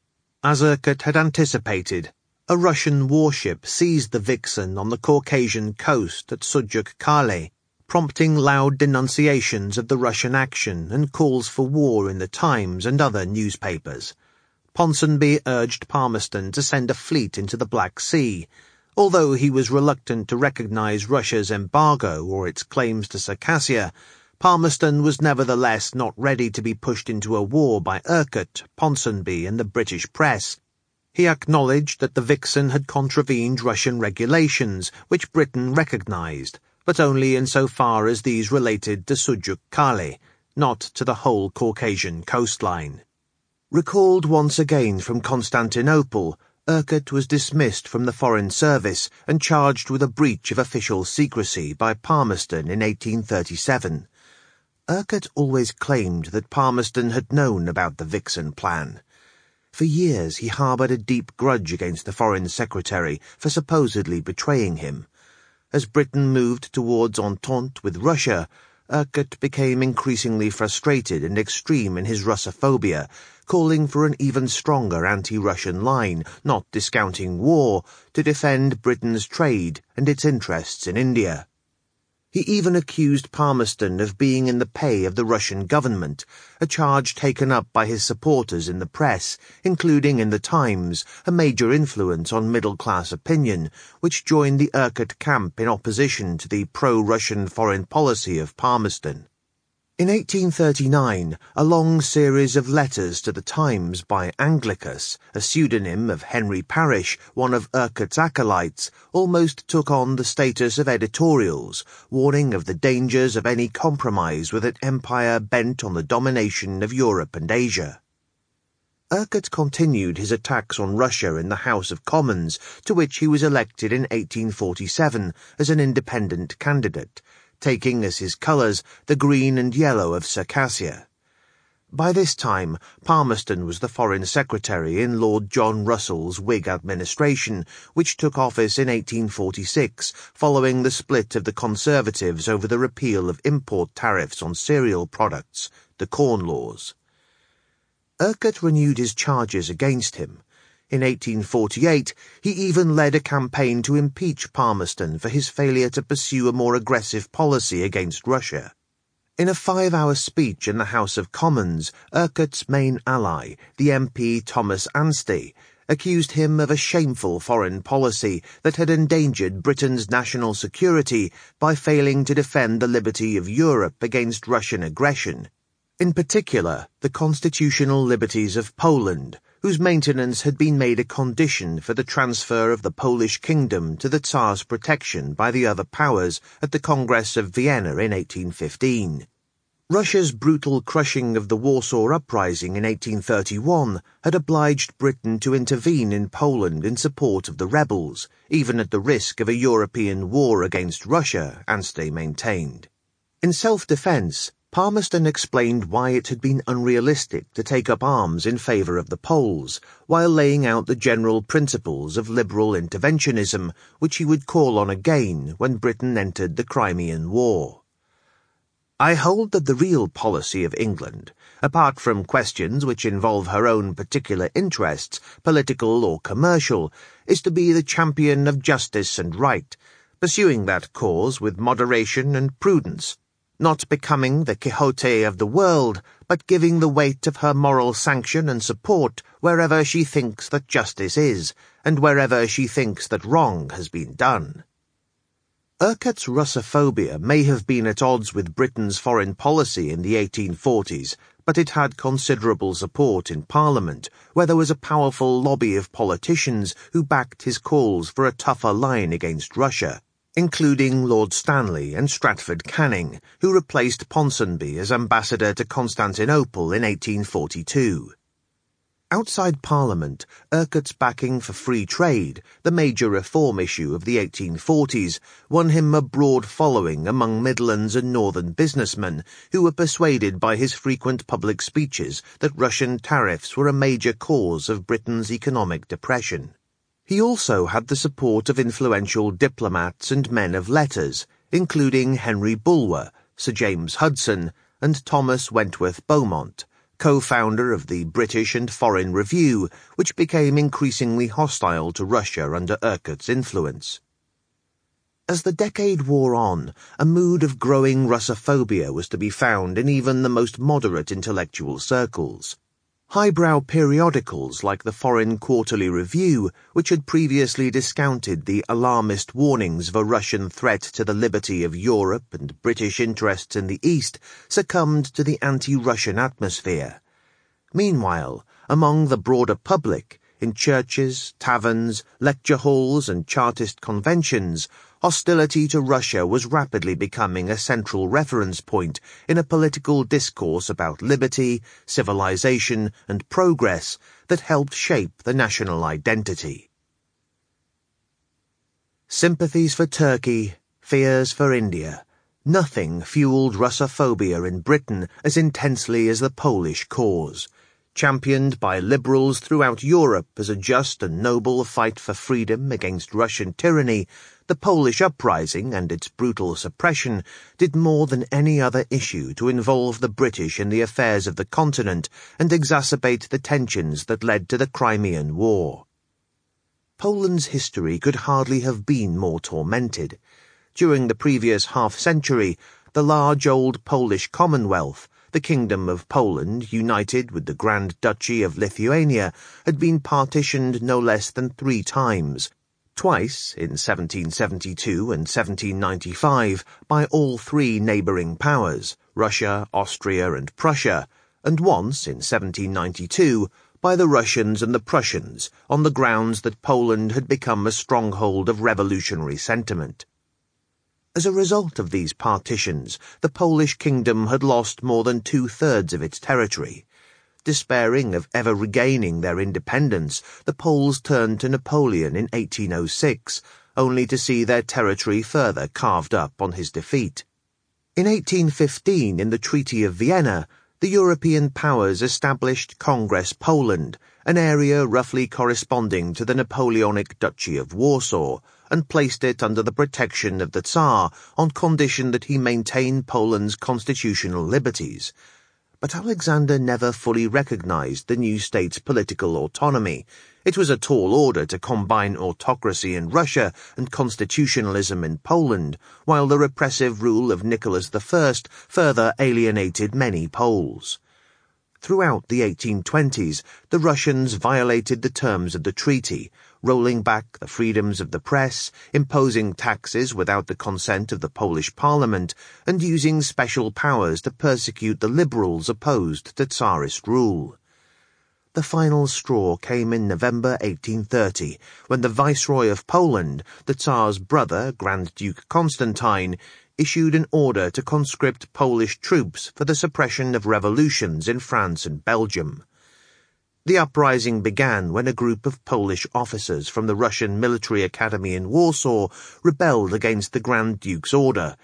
As Erkut had anticipated, a Russian warship seized the Vixen on the Caucasian coast at Sujuk-Kale, prompting loud denunciations of the Russian action and calls for war in the Times and other newspapers. Ponsonby urged Palmerston to send a fleet into the Black Sea. Although he was reluctant to recognize Russia's embargo or its claims to Circassia, Palmerston was nevertheless not ready to be pushed into a war by Erkut, Ponsonby, and the British press. He acknowledged that the Vixen had contravened Russian regulations, which Britain recognized, but only insofar as these related to Sujuk-Kale, not to the whole Caucasian coastline. Recalled once again from Constantinople, Erkut was dismissed from the Foreign Service and charged with a breach of official secrecy by Palmerston in 1837. Erkut always claimed that Palmerston had known about the Vixen plan. For years he harboured a deep grudge against the Foreign Secretary for supposedly betraying him. As Britain moved towards entente with Russia, Erkut became increasingly frustrated and extreme in his Russophobia, calling for an even stronger anti-Russian line, not discounting war, to defend Britain's trade and its interests in India. He even accused Palmerston of being in the pay of the Russian government, a charge taken up by his supporters in the press, including in the Times, a major influence on middle-class opinion, which joined the Erkut camp in opposition to the pro-Russian foreign policy of Palmerston. In 1839, a long series of letters to the Times by Anglicus, a pseudonym of Henry Parish, one of Erkut's acolytes, almost took on the status of editorials, warning of the dangers of any compromise with an empire bent on the domination of Europe and Asia. Erkut continued his attacks on Russia in the House of Commons, to which he was elected in 1847 as an independent candidate, taking as his colours the green and yellow of Circassia. By this time, Palmerston was the Foreign Secretary in Lord John Russell's Whig administration, which took office in 1846, following the split of the Conservatives over the repeal of import tariffs on cereal products, the Corn Laws. Erkut renewed his charges against him. In 1848, he even led a campaign to impeach Palmerston for his failure to pursue a more aggressive policy against Russia. In a 5-hour speech in the House of Commons, Erkut's main ally, the MP Thomas Anstey, accused him of a shameful foreign policy that had endangered Britain's national security by failing to defend the liberty of Europe against Russian aggression. In particular, the constitutional liberties of Poland, whose maintenance had been made a condition for the transfer of the Polish kingdom to the Tsar's protection by the other powers at the Congress of Vienna in 1815. Russia's brutal crushing of the Warsaw Uprising in 1831 had obliged Britain to intervene in Poland in support of the rebels, even at the risk of a European war against Russia, Anstey maintained. In self-defence, Palmerston explained why it had been unrealistic to take up arms in favour of the Poles, while laying out the general principles of liberal interventionism which he would call on again when Britain entered the Crimean War. "I hold that the real policy of England, apart from questions which involve her own particular interests, political or commercial, is to be the champion of justice and right, pursuing that cause with moderation and prudence, not becoming the Quixote of the world, but giving the weight of her moral sanction and support wherever she thinks that justice is, and wherever she thinks that wrong has been done." Urquhart's Russophobia may have been at odds with Britain's foreign policy in the 1840s, but it had considerable support in Parliament, where there was a powerful lobby of politicians who backed his calls for a tougher line against Russia, including Lord Stanley and Stratford Canning, who replaced Ponsonby as ambassador to Constantinople in 1842. Outside Parliament, Urquhart's backing for free trade, the major reform issue of the 1840s, won him a broad following among Midlands and Northern businessmen who were persuaded by his frequent public speeches that Russian tariffs were a major cause of Britain's economic depression. He also had the support of influential diplomats and men of letters, including Henry Bulwer, Sir James Hudson, and Thomas Wentworth Beaumont, co-founder of the British and Foreign Review, which became increasingly hostile to Russia under Urquhart's influence. As the decade wore on, a mood of growing Russophobia was to be found in even the most moderate intellectual circles. Highbrow periodicals like the Foreign Quarterly Review, which had previously discounted the alarmist warnings of a Russian threat to the liberty of Europe and British interests in the East, succumbed to the anti-Russian atmosphere. Meanwhile, among the broader public, in churches, taverns, lecture halls and Chartist conventions, hostility to Russia was rapidly becoming a central reference point in a political discourse about liberty, civilization, and progress that helped shape the national identity. Sympathies for Turkey, fears for India. Nothing fueled Russophobia in Britain as intensely as the Polish cause. Championed by liberals throughout Europe as a just and noble fight for freedom against Russian tyranny, the Polish uprising and its brutal suppression did more than any other issue to involve the British in the affairs of the continent and exacerbate the tensions that led to the Crimean War. Poland's history could hardly have been more tormented. During the previous half-century, the large old Polish Commonwealth, the Kingdom of Poland, united with the Grand Duchy of Lithuania, had been partitioned no less than 3 times, twice in 1772 and 1795 by all 3 neighbouring powers, Russia, Austria and Prussia, and once in 1792 by the Russians and the Prussians on the grounds that Poland had become a stronghold of revolutionary sentiment. As a result of these partitions, the Polish kingdom had lost more than 2/3 of its territory. Despairing of ever regaining their independence, the Poles turned to Napoleon in 1806, only to see their territory further carved up on his defeat. In 1815, in the Treaty of Vienna, the European powers established Congress Poland, an area roughly corresponding to the Napoleonic Duchy of Warsaw, and placed it under the protection of the Tsar on condition that he maintain Poland's constitutional liberties. But Alexander never fully recognized the new state's political autonomy. It was a tall order to combine autocracy in Russia and constitutionalism in Poland, while the repressive rule of Nicholas I further alienated many Poles. Throughout the 1820s, the Russians violated the terms of the treaty, rolling back the freedoms of the press, imposing taxes without the consent of the Polish parliament, and using special powers to persecute the liberals opposed to Tsarist rule. The final straw came in November 1830, when the Viceroy of Poland, the Tsar's brother, Grand Duke Constantine, issued an order to conscript Polish troops for the suppression of revolutions in France and Belgium. The uprising began when a group of Polish officers from the Russian military academy in Warsaw rebelled against the Grand Duke's order.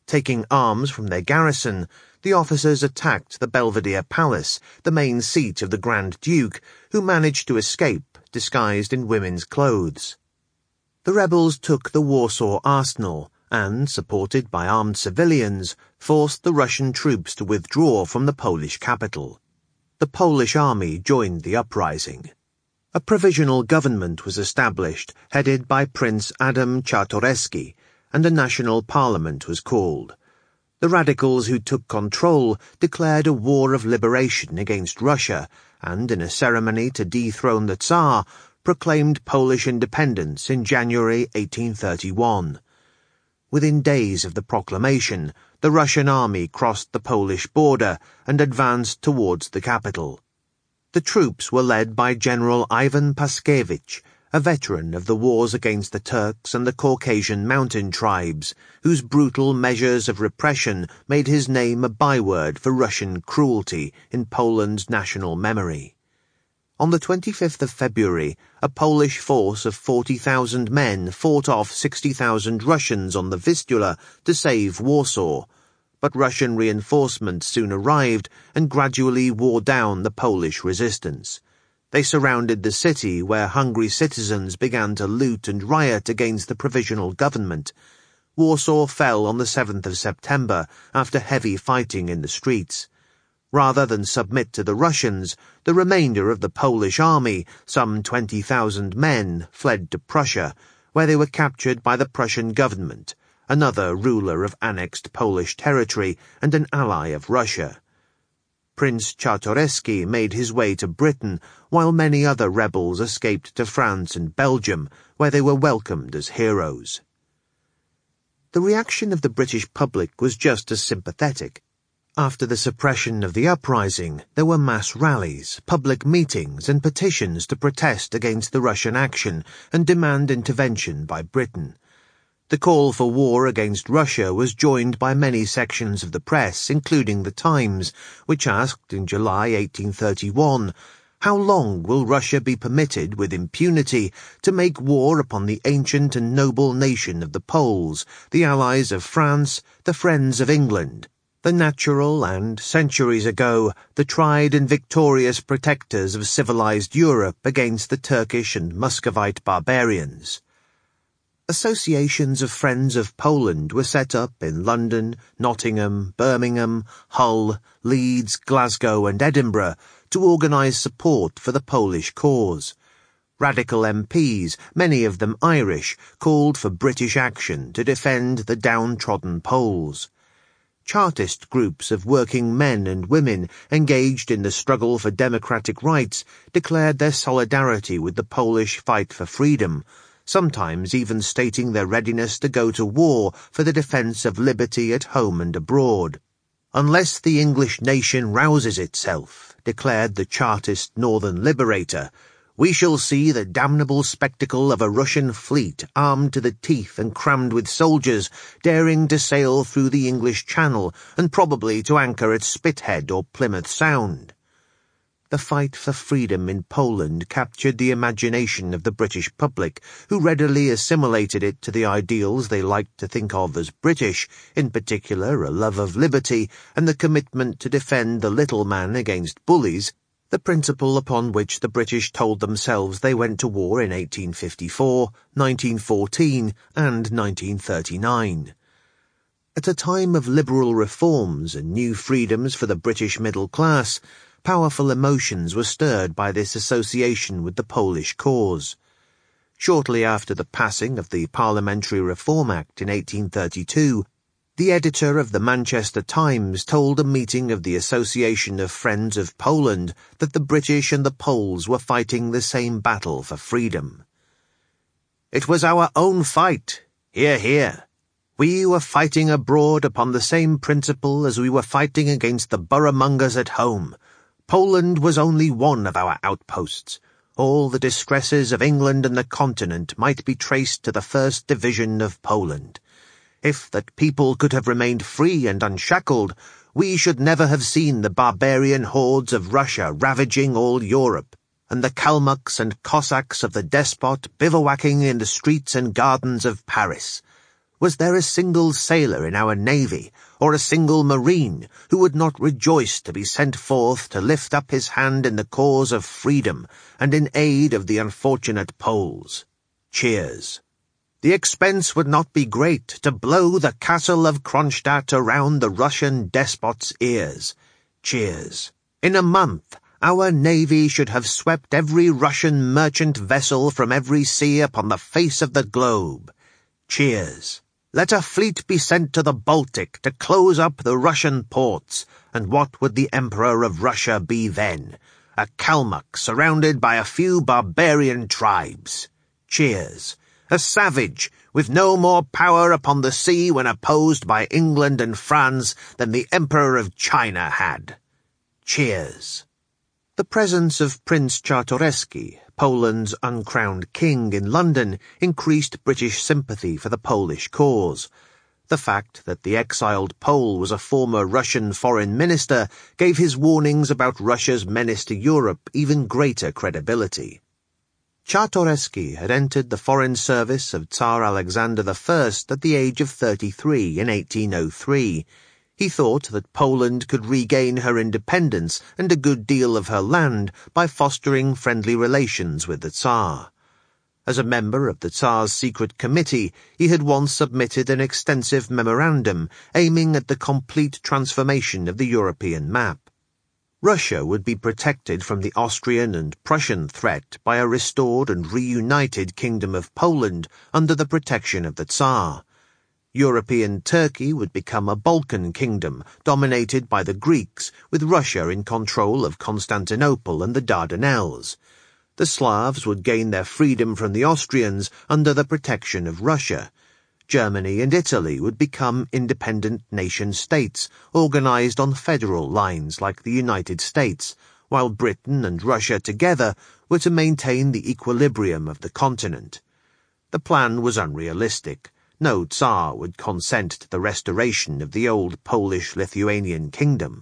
Taking arms from their garrison, the officers attacked the Belvedere Palace, the main seat of the Grand Duke, who managed to escape, disguised in women's clothes. The rebels took the Warsaw Arsenal and, supported by armed civilians, forced the Russian troops to withdraw from the Polish capital. The Polish army joined the uprising. A provisional government was established, headed by Prince Adam Czartoryski, and a national parliament was called. The radicals who took control declared a war of liberation against Russia and, in a ceremony to dethrone the Tsar, proclaimed Polish independence in January 1831. Within days of the proclamation, the Russian army crossed the Polish border and advanced towards the capital. The troops were led by General Ivan Paskevich, a veteran of the wars against the Turks and the Caucasian mountain tribes, whose brutal measures of repression made his name a byword for Russian cruelty in Poland's national memory. On the 25th of February, a Polish force of 40,000 men fought off 60,000 Russians on the Vistula to save Warsaw, but Russian reinforcements soon arrived and gradually wore down the Polish resistance. They surrounded the city, where hungry citizens began to loot and riot against the provisional government. Warsaw fell on the 7th of September after heavy fighting in the streets. Rather than submit to the Russians, the remainder of the Polish army, some 20,000 men, fled to Prussia, where they were captured by the Prussian government, another ruler of annexed Polish territory and an ally of Russia. Prince Czartoryski made his way to Britain, while many other rebels escaped to France and Belgium, where they were welcomed as heroes. The reaction of the British public was just as sympathetic. After the suppression of the uprising, there were mass rallies, public meetings, and petitions to protest against the Russian action and demand intervention by Britain. The call for war against Russia was joined by many sections of the press, including The Times, which asked in July 1831, "How long will Russia be permitted with impunity to make war upon the ancient and noble nation of the Poles, the allies of France, the friends of England, the natural and, centuries ago, the tried and victorious protectors of civilized Europe against the Turkish and Muscovite barbarians?" Associations of Friends of Poland were set up in London, Nottingham, Birmingham, Hull, Leeds, Glasgow and Edinburgh to organise support for the Polish cause. Radical MPs, many of them Irish, called for British action to defend the downtrodden Poles. Chartist groups of working men and women engaged in the struggle for democratic rights declared their solidarity with the Polish fight for freedom, sometimes even stating their readiness to go to war for the defence of liberty at home and abroad. "Unless the English nation rouses itself," declared the Chartist Northern Liberator, "we shall see the damnable spectacle of a Russian fleet armed to the teeth and crammed with soldiers, daring to sail through the English Channel and probably to anchor at Spithead or Plymouth Sound." The fight for freedom in Poland captured the imagination of the British public, who readily assimilated it to the ideals they liked to think of as British, in particular a love of liberty and the commitment to defend the little man against bullies, the principle upon which the British told themselves they went to war in 1854, 1914 and 1939. At a time of liberal reforms and new freedoms for the British middle class, powerful emotions were stirred by this association with the Polish cause. Shortly after the passing of the Parliamentary Reform Act in 1832, the editor of the Manchester Times told a meeting of the Association of Friends of Poland that the British and the Poles were fighting the same battle for freedom. "It was our own fight. Hear, hear. We were fighting abroad upon the same principle as we were fighting against the boroughmongers at home. Poland was only one of our outposts. All the distresses of England and the continent might be traced to the first division of Poland. If that people could have remained free and unshackled, we should never have seen the barbarian hordes of Russia ravaging all Europe, and the Kalmucks and Cossacks of the despot bivouacking in the streets and gardens of Paris. Was there a single sailor in our navy, or a single marine, who would not rejoice to be sent forth to lift up his hand in the cause of freedom and in aid of the unfortunate Poles? Cheers. The expense would not be great to blow the castle of Kronstadt around the Russian despot's ears. Cheers. In a month, our navy should have swept every Russian merchant vessel from every sea upon the face of the globe. Cheers. Let a fleet be sent to the Baltic to close up the Russian ports, and what would the Emperor of Russia be then? A Kalmuck surrounded by a few barbarian tribes. Cheers. A savage, with no more power upon the sea when opposed by England and France than the Emperor of China had. Cheers. The presence of Prince Czartoryski, Poland's uncrowned king, in London increased British sympathy for the Polish cause. The fact that the exiled Pole was a former Russian foreign minister gave his warnings about Russia's menace to Europe even greater credibility. Czartoryski had entered the foreign service of Tsar Alexander I at the age of 33 in 1803. He thought that Poland could regain her independence and a good deal of her land by fostering friendly relations with the Tsar. As a member of the Tsar's secret committee, he had once submitted an extensive memorandum aiming at the complete transformation of the European map. Russia would be protected from the Austrian and Prussian threat by a restored and reunited Kingdom of Poland under the protection of the Tsar. European Turkey would become a Balkan kingdom dominated by the Greeks, with Russia in control of Constantinople and the Dardanelles. The Slavs would gain their freedom from the Austrians under the protection of Russia. Germany and Italy would become independent nation-states, organized on federal lines like the United States, while Britain and Russia together were to maintain the equilibrium of the continent. The plan was unrealistic. No Tsar would consent to the restoration of the old Polish-Lithuanian kingdom.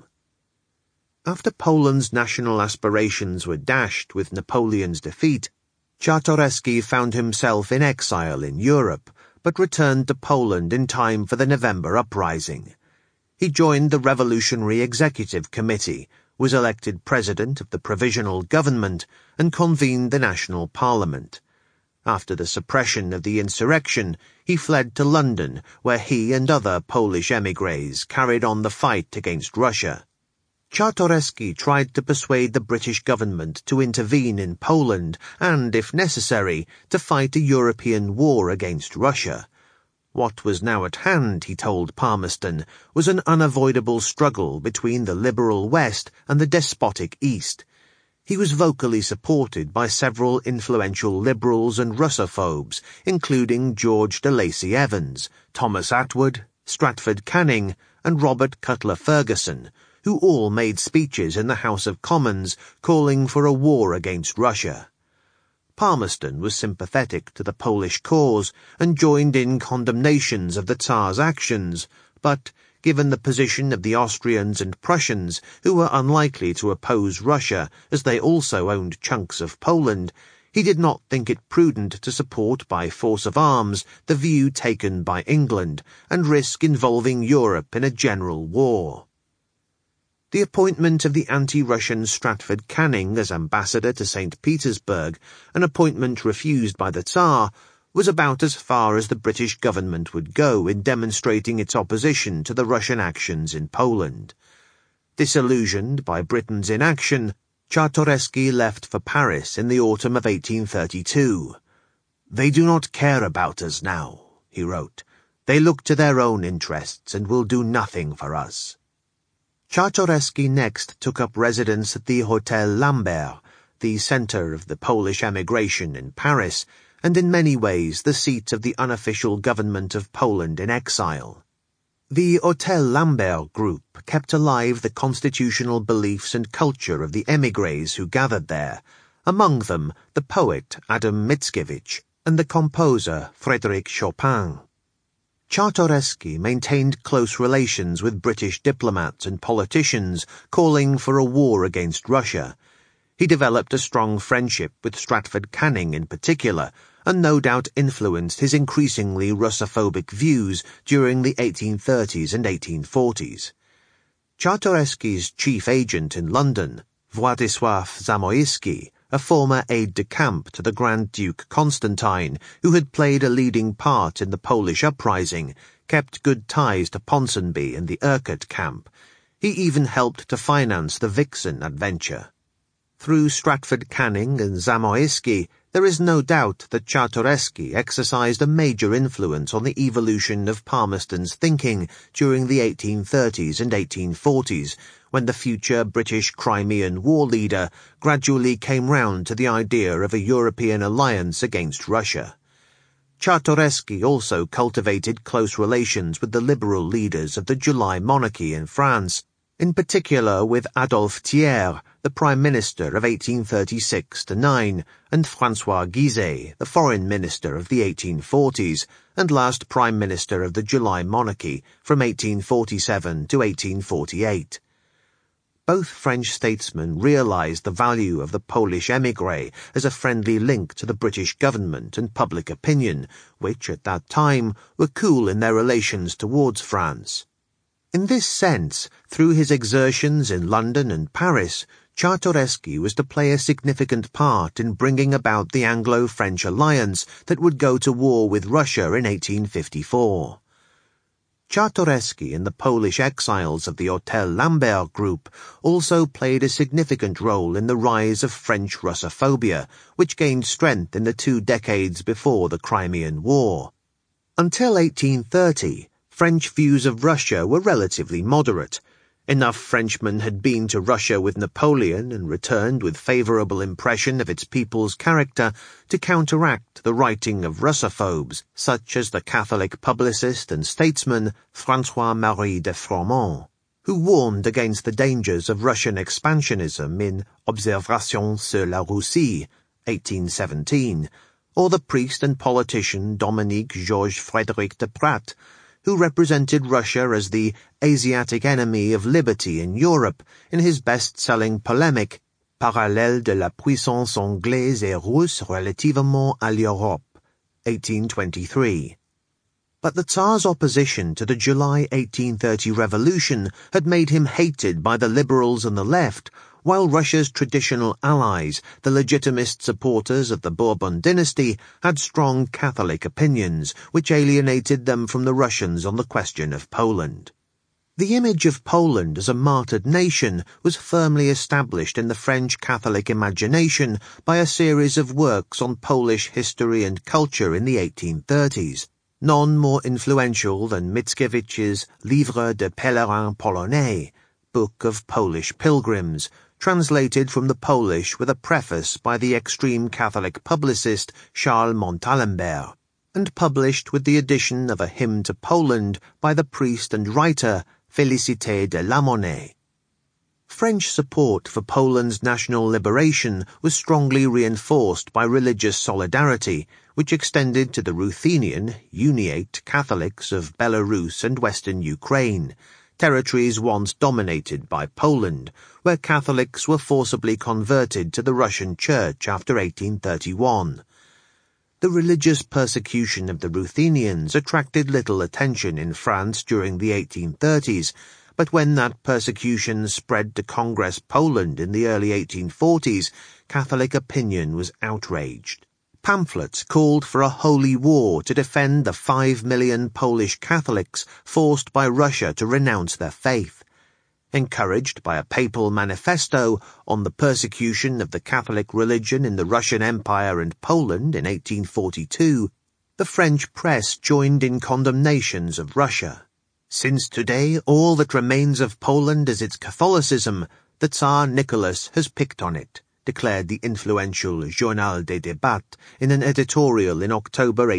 After Poland's national aspirations were dashed with Napoleon's defeat, Czartoryski found himself in exile in Europe, but returned to Poland in time for the November uprising. He joined the Revolutionary Executive Committee, was elected president of the Provisional Government, and convened the National Parliament. After the suppression of the insurrection, he fled to London, where he and other Polish émigrés carried on the fight against Russia. Czartoryski tried to persuade the British government to intervene in Poland and, if necessary, to fight a European war against Russia. What was now at hand, he told Palmerston, was an unavoidable struggle between the liberal West and the despotic East. He was vocally supported by several influential liberals and Russophobes, including George de Lacy Evans, Thomas Attwood, Stratford Canning, and Robert Cutler Ferguson, who all made speeches in the House of Commons calling for a war against Russia. Palmerston was sympathetic to the Polish cause and joined in condemnations of the Tsar's actions, but, given the position of the Austrians and Prussians, who were unlikely to oppose Russia as they also owned chunks of Poland, he did not think it prudent to support by force of arms the view taken by England and risk involving Europe in a general war. The appointment of the anti-Russian Stratford Canning as ambassador to St. Petersburg, an appointment refused by the Tsar, was about as far as the British government would go in demonstrating its opposition to the Russian actions in Poland. Disillusioned by Britain's inaction, Czartoryski left for Paris in the autumn of 1832. "They do not care about us now," he wrote. "They look to their own interests and will do nothing for us." Czartoryski next took up residence at the Hôtel Lambert, the centre of the Polish emigration in Paris, and in many ways the seat of the unofficial government of Poland in exile. The Hôtel Lambert group kept alive the constitutional beliefs and culture of the émigrés who gathered there, among them the poet Adam Mickiewicz and the composer Frédéric Chopin. Czartoryski maintained close relations with British diplomats and politicians calling for a war against Russia. He developed a strong friendship with Stratford Canning in particular, and no doubt influenced his increasingly Russophobic views during the 1830s and 1840s. Czartoryski's chief agent in London, Władysław Zamoyski, a former aide-de-camp to the Grand Duke Constantine, who had played a leading part in the Polish uprising, kept good ties to Ponsonby and the Urquhart camp. He even helped to finance the Vixen adventure. Through Stratford Canning and Zamoyski, there is no doubt that Czartoryski exercised a major influence on the evolution of Palmerston's thinking during the 1830s and 1840s, when the future British Crimean war leader gradually came round to the idea of a European alliance against Russia. Czartoryski also cultivated close relations with the liberal leaders of the July monarchy in France, in particular with Adolphe Thiers, the Prime Minister of 1836-9, and François Guizet, the Foreign Minister of the 1840s, and last Prime Minister of the July monarchy from 1847 to 1848. Both French statesmen realized the value of the Polish émigré as a friendly link to the British government and public opinion, which at that time were cool in their relations towards France. In this sense, through his exertions in London and Paris, Czartoryski was to play a significant part in bringing about the Anglo-French alliance that would go to war with Russia in 1854. Czartoryski and the Polish exiles of the Hôtel Lambert group also played a significant role in the rise of French Russophobia, which gained strength in the 2 decades before the Crimean War. Until 1830, French views of Russia were relatively moderate. Enough Frenchmen had been to Russia with Napoleon and returned with favorable impression of its people's character to counteract the writing of Russophobes, such as the Catholic publicist and statesman François-Marie de Froment, who warned against the dangers of Russian expansionism in Observations sur la Russie, 1817, or the priest and politician Dominique Georges Frédéric de Pradt, who represented Russia as the Asiatic enemy of liberty in Europe in his best-selling polemic Parallèle de la puissance anglaise et russe relativement à l'Europe, 1823. But the Tsar's opposition to the July 1830 revolution had made him hated by the liberals and the left, while Russia's traditional allies, the legitimist supporters of the Bourbon dynasty, had strong Catholic opinions, which alienated them from the Russians on the question of Poland. The image of Poland as a martyred nation was firmly established in the French Catholic imagination by a series of works on Polish history and culture in the 1830s, none more influential than Mickiewicz's Livre de Pèlerins Polonais, Book of Polish Pilgrims, translated from the Polish with a preface by the extreme Catholic publicist Charles Montalembert, and published with the addition of a hymn to Poland by the priest and writer Félicité de Lamonnais. French support for Poland's national liberation was strongly reinforced by religious solidarity, which extended to the Ruthenian, Uniate Catholics of Belarus and Western Ukraine, territories once dominated by Poland, where Catholics were forcibly converted to the Russian Church after 1831. The religious persecution of the Ruthenians attracted little attention in France during the 1830s, but when that persecution spread to Congress Poland in the early 1840s, Catholic opinion was outraged. Pamphlets called for a holy war to defend the 5 million Polish Catholics forced by Russia to renounce their faith. Encouraged by a papal manifesto on the persecution of the Catholic religion in the Russian Empire and Poland in 1842, the French press joined in condemnations of Russia. Since today all that remains of Poland is its Catholicism, the Tsar Nicholas has picked on it, declared the influential Journal des Débats in an editorial in October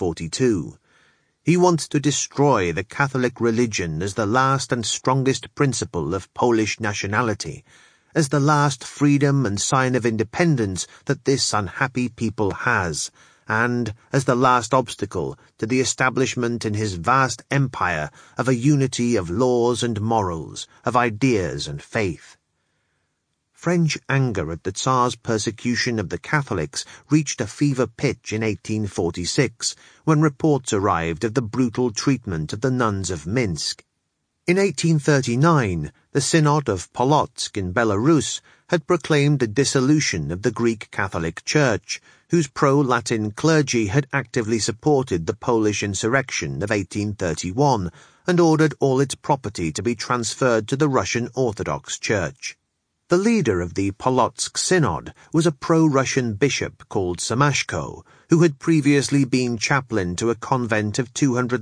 1842. He wants to destroy the Catholic religion as the last and strongest principle of Polish nationality, as the last freedom and sign of independence that this unhappy people has, and as the last obstacle to the establishment in his vast empire of a unity of laws and morals, of ideas and faith. French anger at the Tsar's persecution of the Catholics reached a fever pitch in 1846, when reports arrived of the brutal treatment of the nuns of Minsk. In 1839, the Synod of Polotsk in Belarus had proclaimed the dissolution of the Greek Catholic Church, whose pro-Latin clergy had actively supported the Polish insurrection of 1831 and ordered all its property to be transferred to the Russian Orthodox Church. The leader of the Polotsk Synod was a pro-Russian bishop called Semashko, who had previously been chaplain to a convent of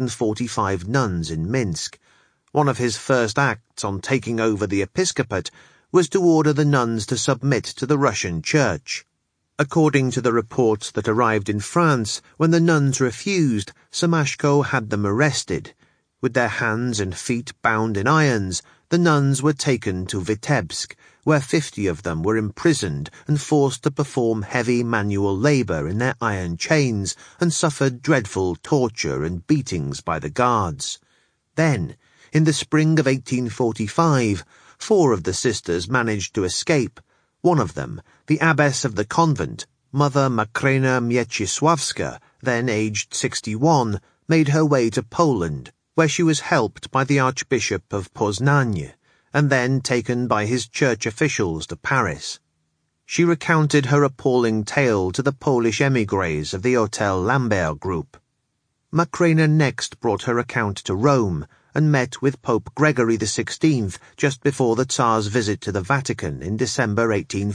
245 nuns in Minsk. One of his first acts on taking over the episcopate was to order the nuns to submit to the Russian Church. According to the reports that arrived in France, when the nuns refused, Semashko had them arrested. With their hands and feet bound in irons, the nuns were taken to Vitebsk, where 50 of them were imprisoned and forced to perform heavy manual labor in their iron chains and suffered dreadful torture and beatings by the guards. Then, in the spring of 1845, 4 of the sisters managed to escape. One of them, the abbess of the convent, Mother Makrena Mieczysławska, then aged 61, made her way to Poland, where she was helped by the Archbishop of Poznań, and then taken by his church officials to Paris. She recounted her appalling tale to the Polish émigrés of the Hotel Lambert group. Makrena next brought her account to Rome and met with Pope Gregory XVI just before the Tsar's visit to the Vatican in December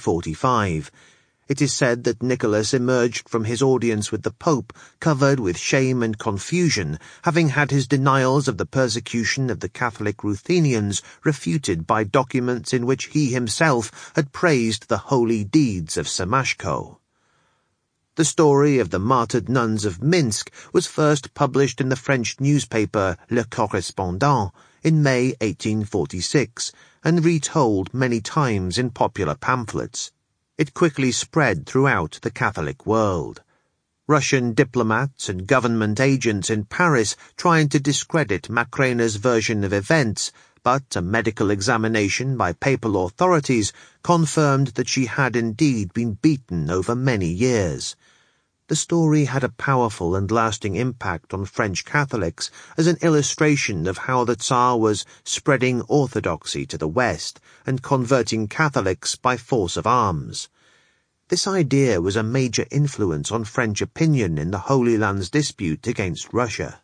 1845. It is said that Nicholas emerged from his audience with the Pope covered with shame and confusion, having had his denials of the persecution of the Catholic Ruthenians refuted by documents in which he himself had praised the holy deeds of Semashko. The story of the martyred nuns of Minsk was first published in the French newspaper Le Correspondant in May 1846 and retold many times in popular pamphlets. It quickly spread throughout the Catholic world. Russian diplomats and government agents in Paris tried to discredit Makrena's version of events, but a medical examination by papal authorities confirmed that she had indeed been beaten over many years. The story had a powerful and lasting impact on French Catholics as an illustration of how the Tsar was spreading orthodoxy to the West and converting Catholics by force of arms. This idea was a major influence on French opinion in the Holy Land's dispute against Russia.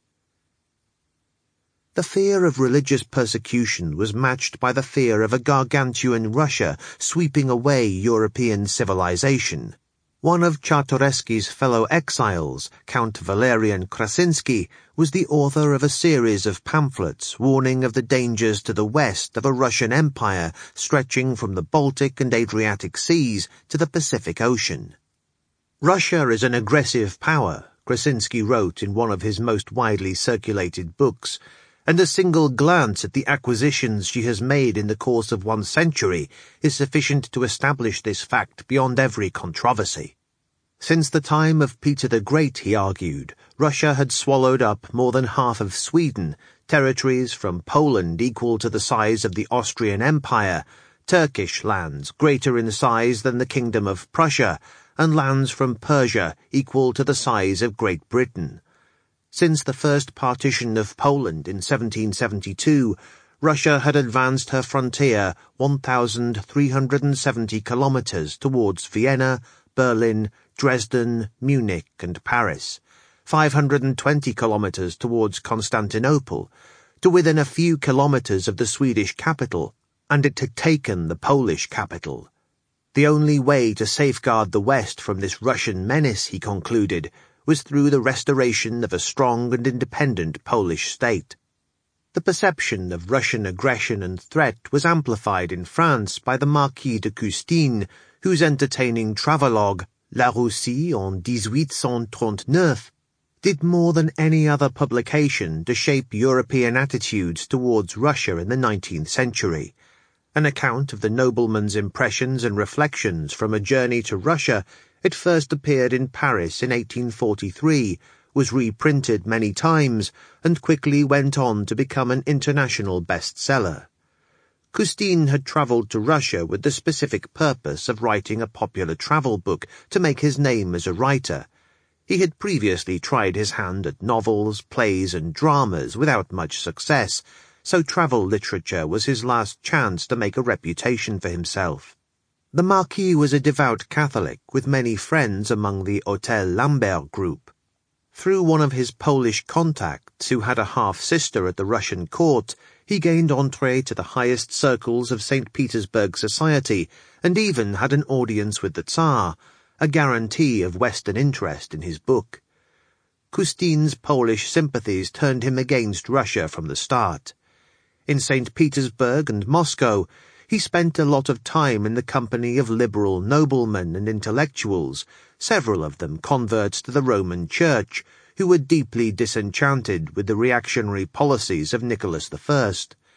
The fear of religious persecution was matched by the fear of a gargantuan Russia sweeping away European civilization. One of Czartoryski's fellow exiles, Count Valerian Krasinski, was the author of a series of pamphlets warning of the dangers to the west of a Russian empire stretching from the Baltic and Adriatic seas to the Pacific Ocean. Russia is an aggressive power, Krasinski wrote in one of his most widely circulated books, and a single glance at the acquisitions she has made in the course of 1 century is sufficient to establish this fact beyond every controversy. Since the time of Peter the Great, he argued, Russia had swallowed up more than half of Sweden, territories from Poland equal to the size of the Austrian Empire, Turkish lands greater in size than the Kingdom of Prussia, and lands from Persia equal to the size of Great Britain. Since the first partition of Poland in 1772, Russia had advanced her frontier 1,370 kilometers towards Vienna, Berlin, Dresden, Munich, and Paris, 520 kilometers towards Constantinople, to within a few kilometers of the Swedish capital, and it had taken the Polish capital. The only way to safeguard the West from this Russian menace, he concluded, was through the restoration of a strong and independent Polish state. The perception of Russian aggression and threat was amplified in France by the Marquis de Custine, whose entertaining travelogue, La Russie en 1839, did more than any other publication to shape European attitudes towards Russia in the 19th century. An account of the nobleman's impressions and reflections from a journey to Russia. It first appeared in Paris in 1843, was reprinted many times, and quickly went on to become an international bestseller. Custine had travelled to Russia with the specific purpose of writing a popular travel book to make his name as a writer. He had previously tried his hand at novels, plays, and dramas without much success, so travel literature was his last chance to make a reputation for himself. The Marquis was a devout Catholic with many friends among the Hôtel Lambert group. Through one of his Polish contacts, who had a half-sister at the Russian court, he gained entrée to the highest circles of St. Petersburg society, and even had an audience with the Tsar, a guarantee of Western interest in his book. Custine's Polish sympathies turned him against Russia from the start. In St. Petersburg and Moscow, he spent a lot of time in the company of liberal noblemen and intellectuals, several of them converts to the Roman Church, who were deeply disenchanted with the reactionary policies of Nicholas I.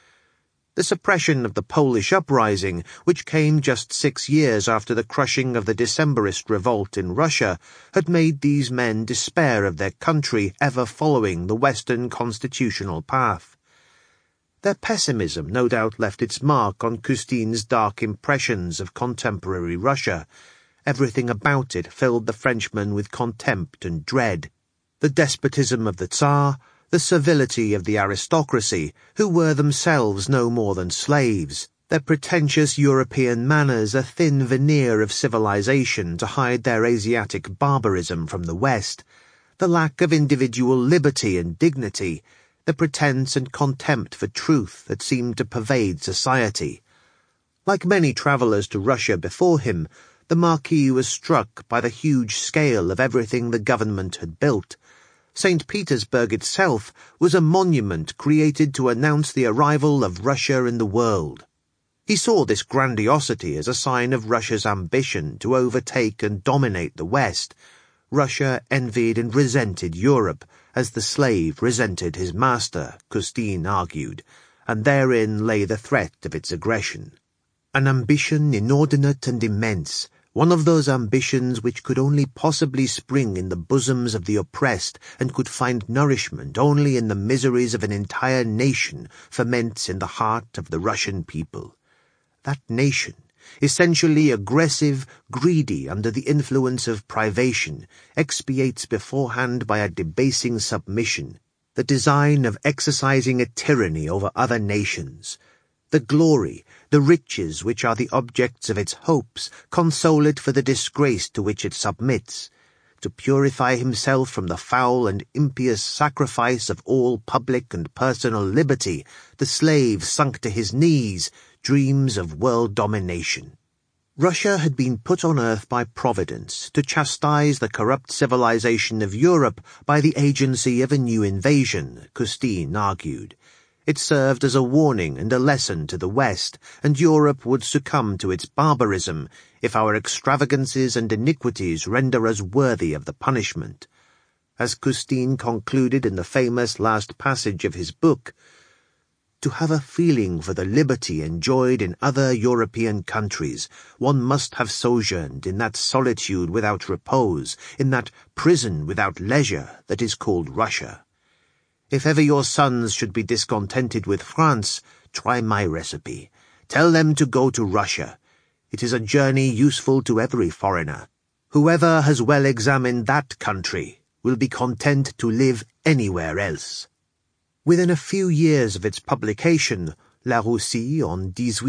The suppression of the Polish uprising, which came just 6 years after the crushing of the Decembrist revolt in Russia, had made these men despair of their country ever following the Western constitutional path. Their pessimism no doubt left its mark on Custine's dark impressions of contemporary Russia. Everything about it filled the Frenchman with contempt and dread. The despotism of the Tsar, the servility of the aristocracy, who were themselves no more than slaves, their pretentious European manners a thin veneer of civilization to hide their Asiatic barbarism from the West, the lack of individual liberty and dignity, the pretense and contempt for truth that seemed to pervade society. Like many travellers to Russia before him, the Marquis was struck by the huge scale of everything the government had built. St. Petersburg itself was a monument created to announce the arrival of Russia in the world. He saw this grandiosity as a sign of Russia's ambition to overtake and dominate the West. Russia envied and resented Europe, as the slave resented his master, Custine argued, and therein lay the threat of its aggression. An ambition inordinate and immense, one of those ambitions which could only possibly spring in the bosoms of the oppressed and could find nourishment only in the miseries of an entire nation, ferments in the heart of the Russian people. That nation, essentially aggressive, greedy under the influence of privation, expiates beforehand by a debasing submission, the design of exercising a tyranny over other nations. The glory, the riches which are the objects of its hopes, console it for the disgrace to which it submits. To purify himself from the foul and impious sacrifice of all public and personal liberty, the slave sunk to his knees, dreams of world domination. Russia had been put on earth by Providence to chastise the corrupt civilization of Europe by the agency of a new invasion, Custine argued. It served as a warning and a lesson to the West, and Europe would succumb to its barbarism if our extravagances and iniquities render us worthy of the punishment. As Custine concluded in the famous last passage of his book, to have a feeling for the liberty enjoyed in other European countries, one must have sojourned in that solitude without repose, in that prison without leisure that is called Russia. If ever your sons should be discontented with France, try my recipe. Tell them to go to Russia. It is a journey useful to every foreigner. Whoever has well examined that country will be content to live anywhere else. Within a few years of its publication, La Russie en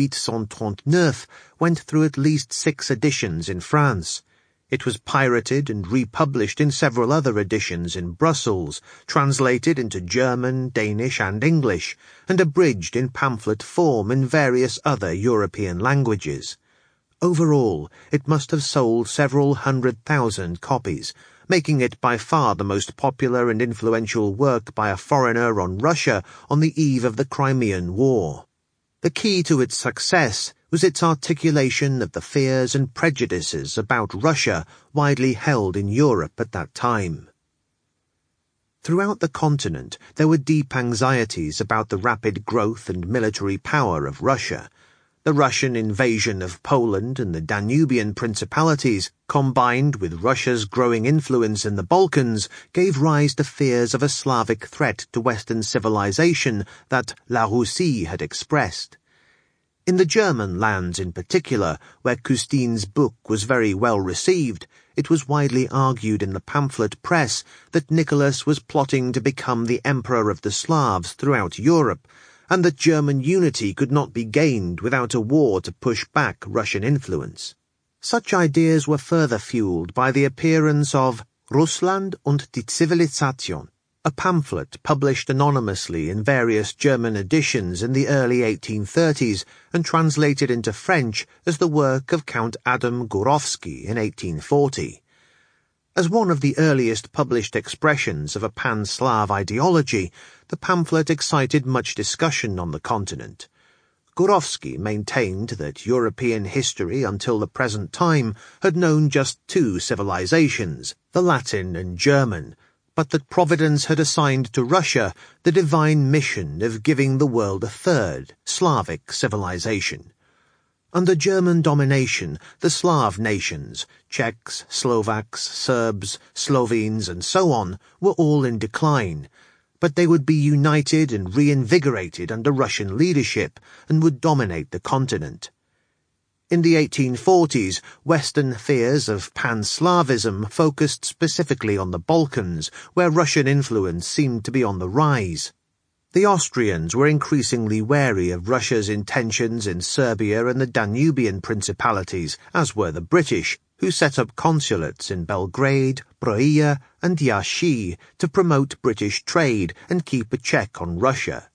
1839 went through at least 6 editions in France. It was pirated and republished in several other editions in Brussels, translated into German, Danish, and English, and abridged in pamphlet form in various other European languages. Overall, it must have sold several 100,000 copies, making it by far the most popular and influential work by a foreigner on Russia on the eve of the Crimean War. The key to its success was its articulation of the fears and prejudices about Russia widely held in Europe at that time. Throughout the continent, there were deep anxieties about the rapid growth and military power of Russia. The Russian invasion of Poland and the Danubian principalities, combined with Russia's growing influence in the Balkans, gave rise to fears of a Slavic threat to Western civilization that La Russie had expressed. In the German lands in particular, where Custini's book was very well received, it was widely argued in the pamphlet press that Nicholas was plotting to become the Emperor of the Slavs throughout Europe, and that German unity could not be gained without a war to push back Russian influence. Such ideas were further fueled by the appearance of Russland und die Zivilisation, a pamphlet published anonymously in various German editions in the early 1830s and translated into French as the work of Count Adam Górowski in 1840. As one of the earliest published expressions of a pan-Slav ideology, the pamphlet excited much discussion on the continent. Górowski maintained that European history until the present time had known just two civilizations, the Latin and German, but that Providence had assigned to Russia the divine mission of giving the world a third, Slavic civilization. Under German domination, the Slav nations, Czechs, Slovaks, Serbs, Slovenes, and so on, were all in decline, but they would be united and reinvigorated under Russian leadership and would dominate the continent. In the 1840s, Western fears of pan-Slavism focused specifically on the Balkans, where Russian influence seemed to be on the rise. The Austrians were increasingly wary of Russia's intentions in Serbia and the Danubian principalities, as were the British, who set up consulates in Belgrade, Broia, and Iași to promote British trade and keep a check on Russia.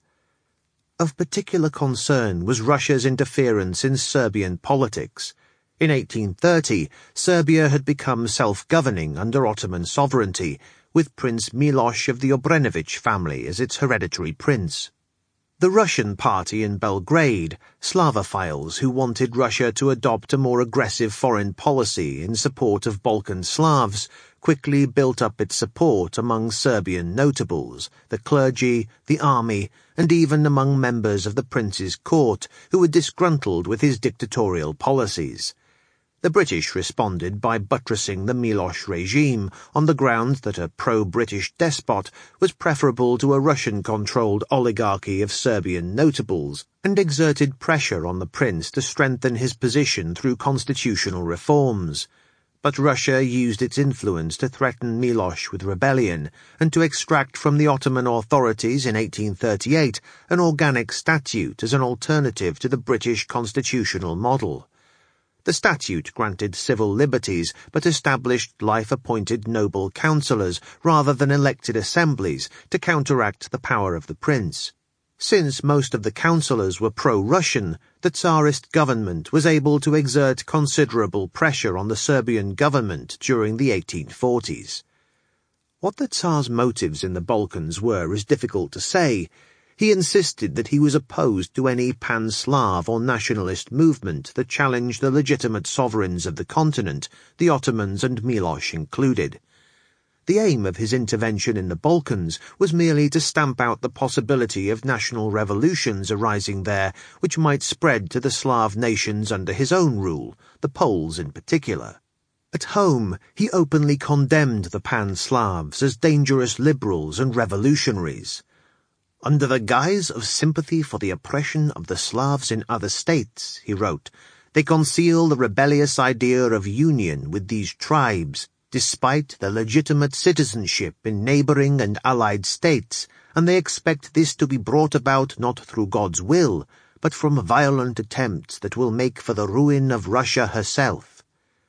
Of particular concern was Russia's interference in Serbian politics. In 1830, Serbia had become self-governing under Ottoman sovereignty, with Prince Miloš of the Obrenović family as its hereditary prince. The Russian party in Belgrade, Slavophiles who wanted Russia to adopt a more aggressive foreign policy in support of Balkan Slavs, quickly built up its support among Serbian notables, the clergy, the army, and even among members of the prince's court who were disgruntled with his dictatorial policies. The British responded by buttressing the Miloš regime on the grounds that a pro-British despot was preferable to a Russian-controlled oligarchy of Serbian notables, and exerted pressure on the prince to strengthen his position through constitutional reforms. But Russia used its influence to threaten Miloš with rebellion and to extract from the Ottoman authorities in 1838 an organic statute as an alternative to the British constitutional model. The statute granted civil liberties but established life-appointed noble councillors rather than elected assemblies to counteract the power of the prince. Since most of the councillors were pro-Russian, the Tsarist government was able to exert considerable pressure on the Serbian government during the 1840s. What the Tsar's motives in the Balkans were is difficult to say. He insisted that he was opposed to any pan-Slav or nationalist movement that challenged the legitimate sovereigns of the continent, the Ottomans and Miloš included. The aim of his intervention in the Balkans was merely to stamp out the possibility of national revolutions arising there, which might spread to the Slav nations under his own rule, the Poles in particular. At home, he openly condemned the pan-Slavs as dangerous liberals and revolutionaries. "Under the guise of sympathy for the oppression of the Slavs in other states," he wrote, "they conceal the rebellious idea of union with these tribes, despite their legitimate citizenship in neighboring and allied states, and they expect this to be brought about not through God's will, but from violent attempts that will make for the ruin of Russia herself."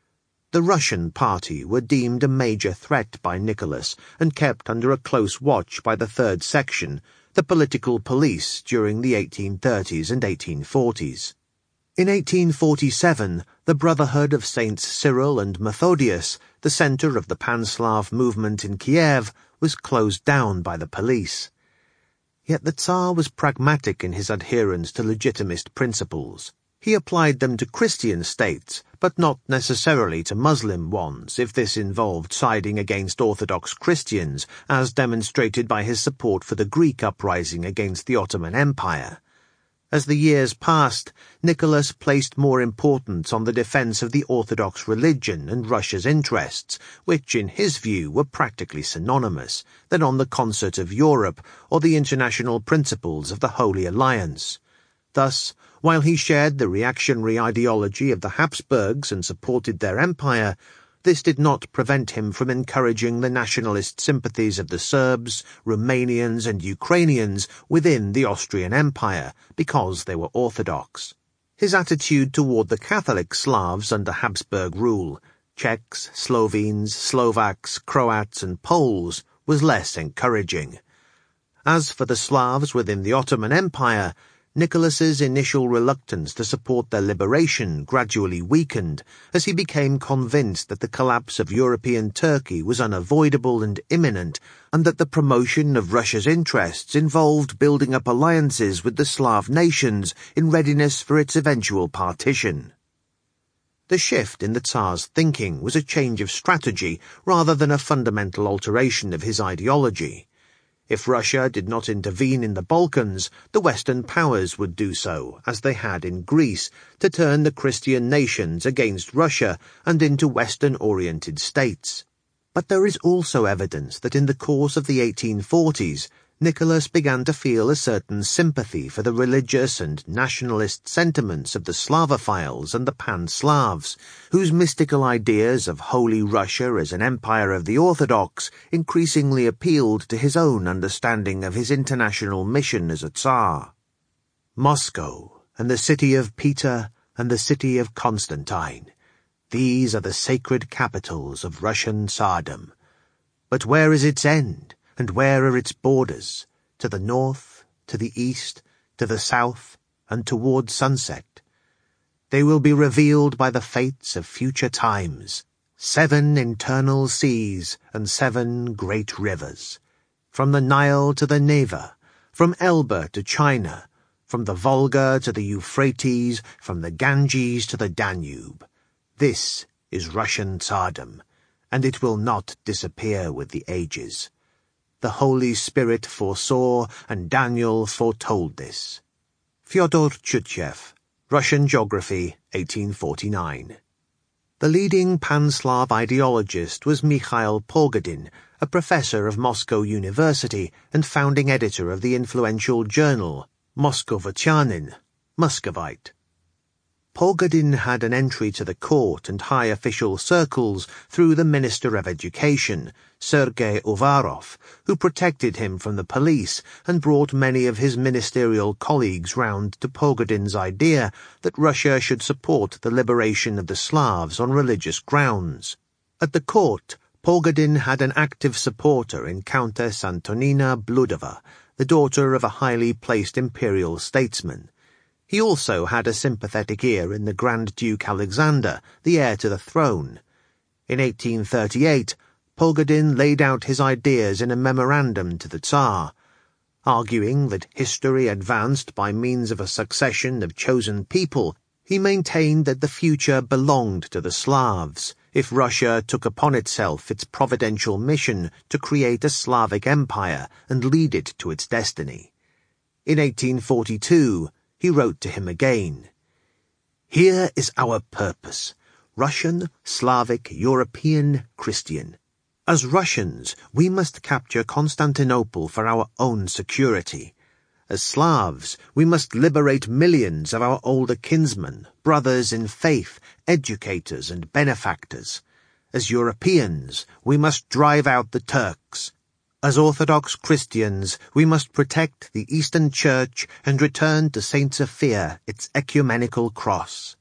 The Russian party were deemed a major threat by Nicholas and kept under a close watch by the Third Section, the political police, during the 1830s and 1840s. In 1847, the Brotherhood of Saints Cyril and Methodius, the centre of the Pan-Slav movement in Kiev, was closed down by the police. Yet the Tsar was pragmatic in his adherence to legitimist principles. He applied them to Christian states, but not necessarily to Muslim ones, if this involved siding against Orthodox Christians, as demonstrated by his support for the Greek uprising against the Ottoman Empire. As the years passed, Nicholas placed more importance on the defence of the Orthodox religion and Russia's interests, which in his view were practically synonymous, than on the concert of Europe or the international principles of the Holy Alliance. Thus, While he shared the reactionary ideology of the Habsburgs and supported their empire, this did not prevent him from encouraging the nationalist sympathies of the Serbs, Romanians and Ukrainians within the Austrian Empire, because they were Orthodox. His attitude toward the Catholic Slavs under Habsburg rule, Czechs, Slovenes, Slovaks, Croats and Poles, was less encouraging. As for the Slavs within the Ottoman Empire, Nicholas's initial reluctance to support their liberation gradually weakened as he became convinced that the collapse of European Turkey was unavoidable and imminent, and that the promotion of Russia's interests involved building up alliances with the Slav nations in readiness for its eventual partition. The shift in the Tsar's thinking was a change of strategy rather than a fundamental alteration of his ideology. If Russia did not intervene in the Balkans, the Western powers would do so, as they had in Greece, to turn the Christian nations against Russia and into Western-oriented states. But there is also evidence that in the course of the 1840s, Nicholas began to feel a certain sympathy for the religious and nationalist sentiments of the Slavophiles and the Pan-Slavs, whose mystical ideas of Holy Russia as an empire of the Orthodox increasingly appealed to his own understanding of his international mission as a Tsar. Moscow, and the city of Peter, and the city of Constantine, these are the sacred capitals of Russian Tsardom. But where is its end? And where are its borders? To the north, to the east, to the south, and toward sunset. They will be revealed by the fates of future times, 7 internal seas and 7 great rivers. From the Nile to the Neva, from Elbe to China, from the Volga to the Euphrates, from the Ganges to the Danube. This is Russian Tsardom, and it will not disappear with the ages. The Holy Spirit foresaw, and Daniel foretold this. Fyodor Tyutchev, Russian Geography, 1849. The leading Pan-Slav ideologist was Mikhail Pogodin, a professor of Moscow University and founding editor of the influential journal Moskovitianin, Muscovite. Pogodin had an entry to the court and high official circles through the Minister of Education, Sergei Uvarov, who protected him from the police and brought many of his ministerial colleagues round to Pogodin's idea that Russia should support the liberation of the Slavs on religious grounds. At the court, Pogodin had an active supporter in Countess Antonina Bludova, the daughter of a highly placed imperial statesman. He also had a sympathetic ear in the Grand Duke Alexander, the heir to the throne. In 1838, Pogodin laid out his ideas in a memorandum to the Tsar, arguing that history advanced by means of a succession of chosen people. He maintained that the future belonged to the Slavs, if Russia took upon itself its providential mission to create a Slavic empire and lead it to its destiny. In 1842, he wrote to him again, "Here is our purpose, Russian, Slavic, European, Christian. As Russians, we must capture Constantinople for our own security. As Slavs, we must liberate millions of our older kinsmen, brothers in faith, educators and benefactors. As Europeans, we must drive out the Turks. As Orthodox Christians, we must protect the Eastern Church and return to St. Sophia its ecumenical cross."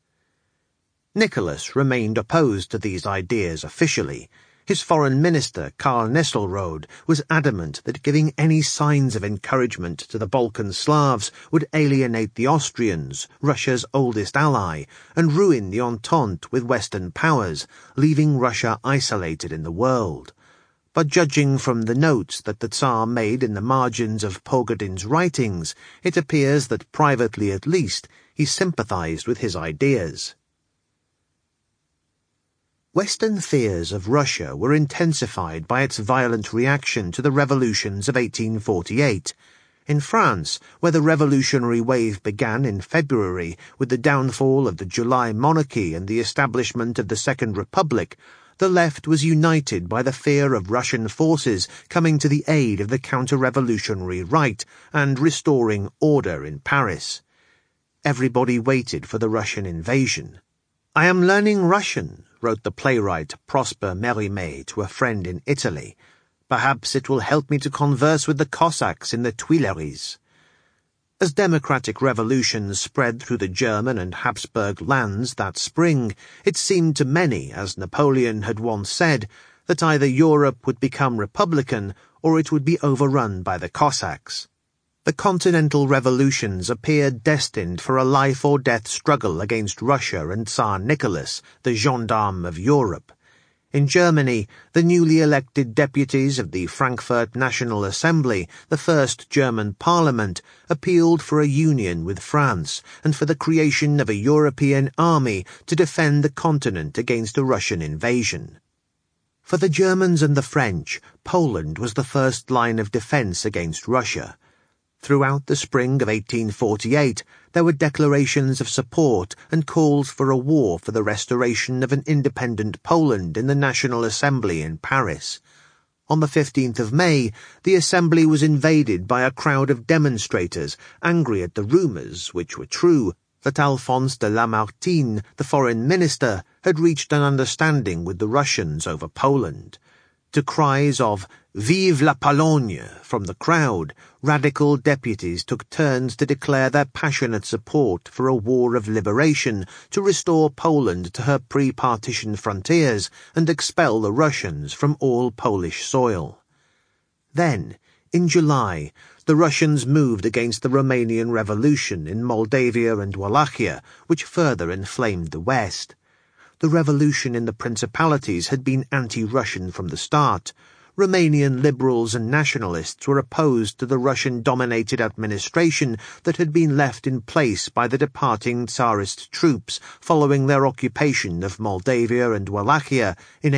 Nicholas remained opposed to these ideas officially. His foreign minister, Karl Nesselrode, was adamant that giving any signs of encouragement to the Balkan Slavs would alienate the Austrians, Russia's oldest ally, and ruin the Entente with Western powers, leaving Russia isolated in the world. But judging from the notes that the Tsar made in the margins of Pogodin's writings, it appears that privately at least he sympathized with his ideas. Western fears of Russia were intensified by its violent reaction to the revolutions of 1848. In France, where the revolutionary wave began in February with the downfall of the July monarchy and the establishment of the Second Republic, the left was united by the fear of Russian forces coming to the aid of the counter-revolutionary right and restoring order in Paris. Everybody waited for the Russian invasion. "I am learning Russian," wrote the playwright Prosper Mérimée to a friend in Italy. "Perhaps it will help me to converse with the Cossacks in the Tuileries." As democratic revolutions spread through the German and Habsburg lands that spring, it seemed to many, as Napoleon had once said, that either Europe would become republican or it would be overrun by the Cossacks. The continental revolutions appeared destined for a life-or-death struggle against Russia and Tsar Nicholas, the gendarme of Europe. In Germany, the newly elected deputies of the Frankfurt National Assembly, the first German parliament, appealed for a union with France and for the creation of a European army to defend the continent against a Russian invasion. For the Germans and the French, Poland was the first line of defense against Russia. Throughout the spring of 1848, there were declarations of support and calls for a war for the restoration of an independent Poland in the National Assembly in Paris. On the 15th of May, the Assembly was invaded by a crowd of demonstrators, angry at the rumours, which were true, that Alphonse de Lamartine, the foreign minister, had reached an understanding with the Russians over Poland. To cries of "Vive la Pologne" from the crowd, radical deputies took turns to declare their passionate support for a war of liberation to restore Poland to her pre-partition frontiers and expel the Russians from all Polish soil. Then, in July, the Russians moved against the Romanian Revolution in Moldavia and Wallachia, which further inflamed the West. The revolution in the Principalities had been anti-Russian from the start. Romanian liberals and nationalists were opposed to the Russian-dominated administration that had been left in place by the departing Tsarist troops following their occupation of Moldavia and Wallachia in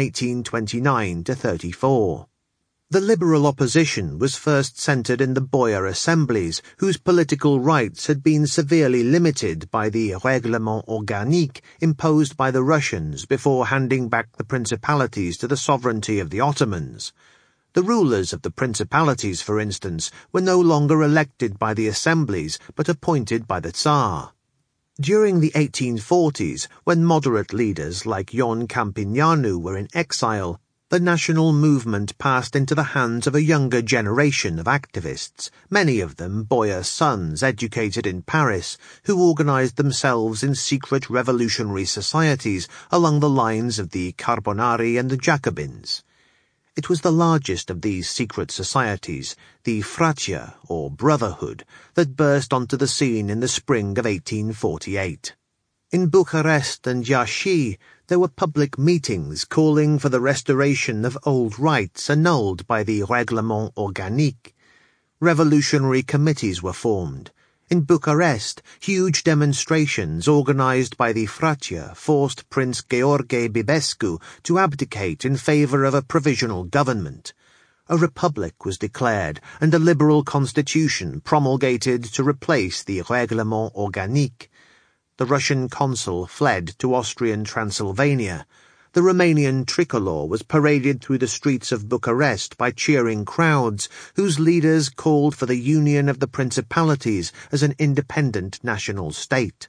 1829-34. The liberal opposition was first centred in the boyar assemblies, whose political rights had been severely limited by the Règlement Organique imposed by the Russians before handing back the principalities to the sovereignty of the Ottomans. The rulers of the principalities, for instance, were no longer elected by the assemblies but appointed by the Tsar. During the 1840s, when moderate leaders like Ion Campineanu were in exile, the national movement passed into the hands of a younger generation of activists, many of them boyar sons educated in Paris, who organized themselves in secret revolutionary societies along the lines of the Carbonari and the Jacobins. It was the largest of these secret societies, the Fratia, or Brotherhood, that burst onto the scene in the spring of 1848. In Bucharest and Iași, there were public meetings calling for the restoration of old rights annulled by the Règlement Organique. Revolutionary committees were formed. In Bucharest, huge demonstrations organized by the Fratia forced Prince Gheorghe Bibescu to abdicate in favor of a provisional government. A republic was declared and a liberal constitution promulgated to replace the Règlement Organique. The Russian consul fled to Austrian Transylvania. The Romanian tricolour was paraded through the streets of Bucharest by cheering crowds, whose leaders called for the union of the principalities as an independent national state.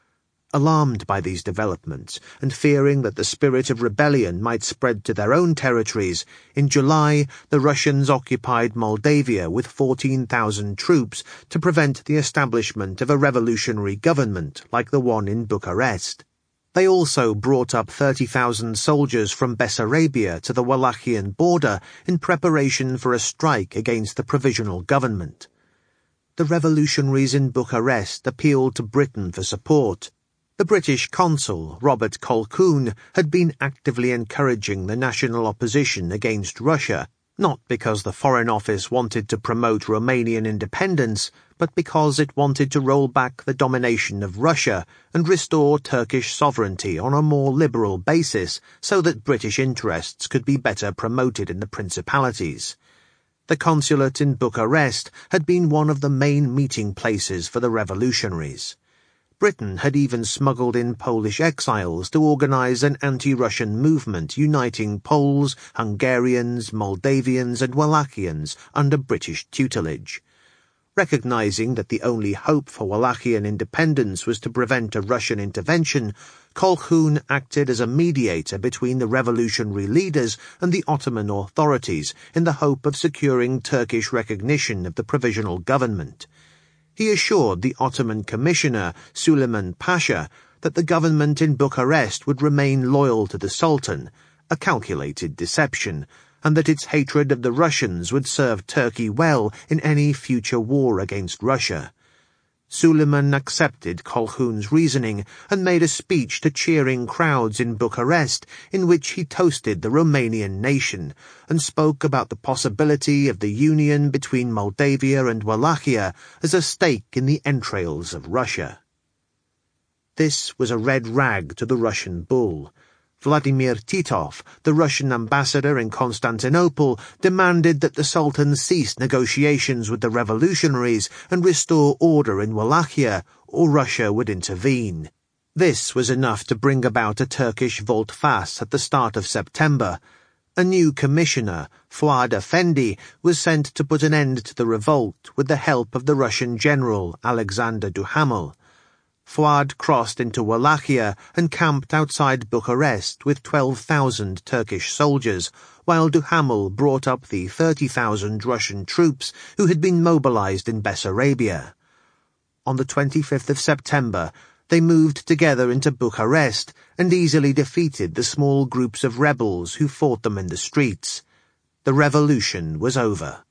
Alarmed by these developments, and fearing that the spirit of rebellion might spread to their own territories, in July the Russians occupied Moldavia with 14,000 troops to prevent the establishment of a revolutionary government like the one in Bucharest. They also brought up 30,000 soldiers from Bessarabia to the Wallachian border in preparation for a strike against the provisional government. The revolutionaries in Bucharest appealed to Britain for support. The British consul, Robert Colquhoun, had been actively encouraging the national opposition against Russia, not because the Foreign Office wanted to promote Romanian independence, but because it wanted to roll back the domination of Russia and restore Turkish sovereignty on a more liberal basis so that British interests could be better promoted in the principalities. The consulate in Bucharest had been one of the main meeting places for the revolutionaries. Britain had even smuggled in Polish exiles to organize an anti-Russian movement uniting Poles, Hungarians, Moldavians and Wallachians under British tutelage. Recognizing that the only hope for Wallachian independence was to prevent a Russian intervention, Colquhoun acted as a mediator between the revolutionary leaders and the Ottoman authorities in the hope of securing Turkish recognition of the provisional government. He assured the Ottoman commissioner, Suleiman Pasha, that the government in Bucharest would remain loyal to the Sultan, a calculated deception, and that its hatred of the Russians would serve Turkey well in any future war against Russia. Suleiman accepted Colquhoun's reasoning and made a speech to cheering crowds in Bucharest in which he toasted the Romanian nation and spoke about the possibility of the union between Moldavia and Wallachia as a stake in the entrails of Russia. This was a red rag to the Russian bull. Vladimir Titov, the Russian ambassador in Constantinople, demanded that the Sultan cease negotiations with the revolutionaries and restore order in Wallachia, or Russia would intervene. This was enough to bring about a Turkish volte-face at the start of September. A new commissioner, Fuad Efendi, was sent to put an end to the revolt with the help of the Russian general Alexander Duhamel. Fuad crossed into Wallachia and camped outside Bucharest with 12,000 Turkish soldiers, while Duhamel brought up the 30,000 Russian troops who had been mobilized in Bessarabia. On the 25th of September, they moved together into Bucharest and easily defeated the small groups of rebels who fought them in the streets. The revolution was over.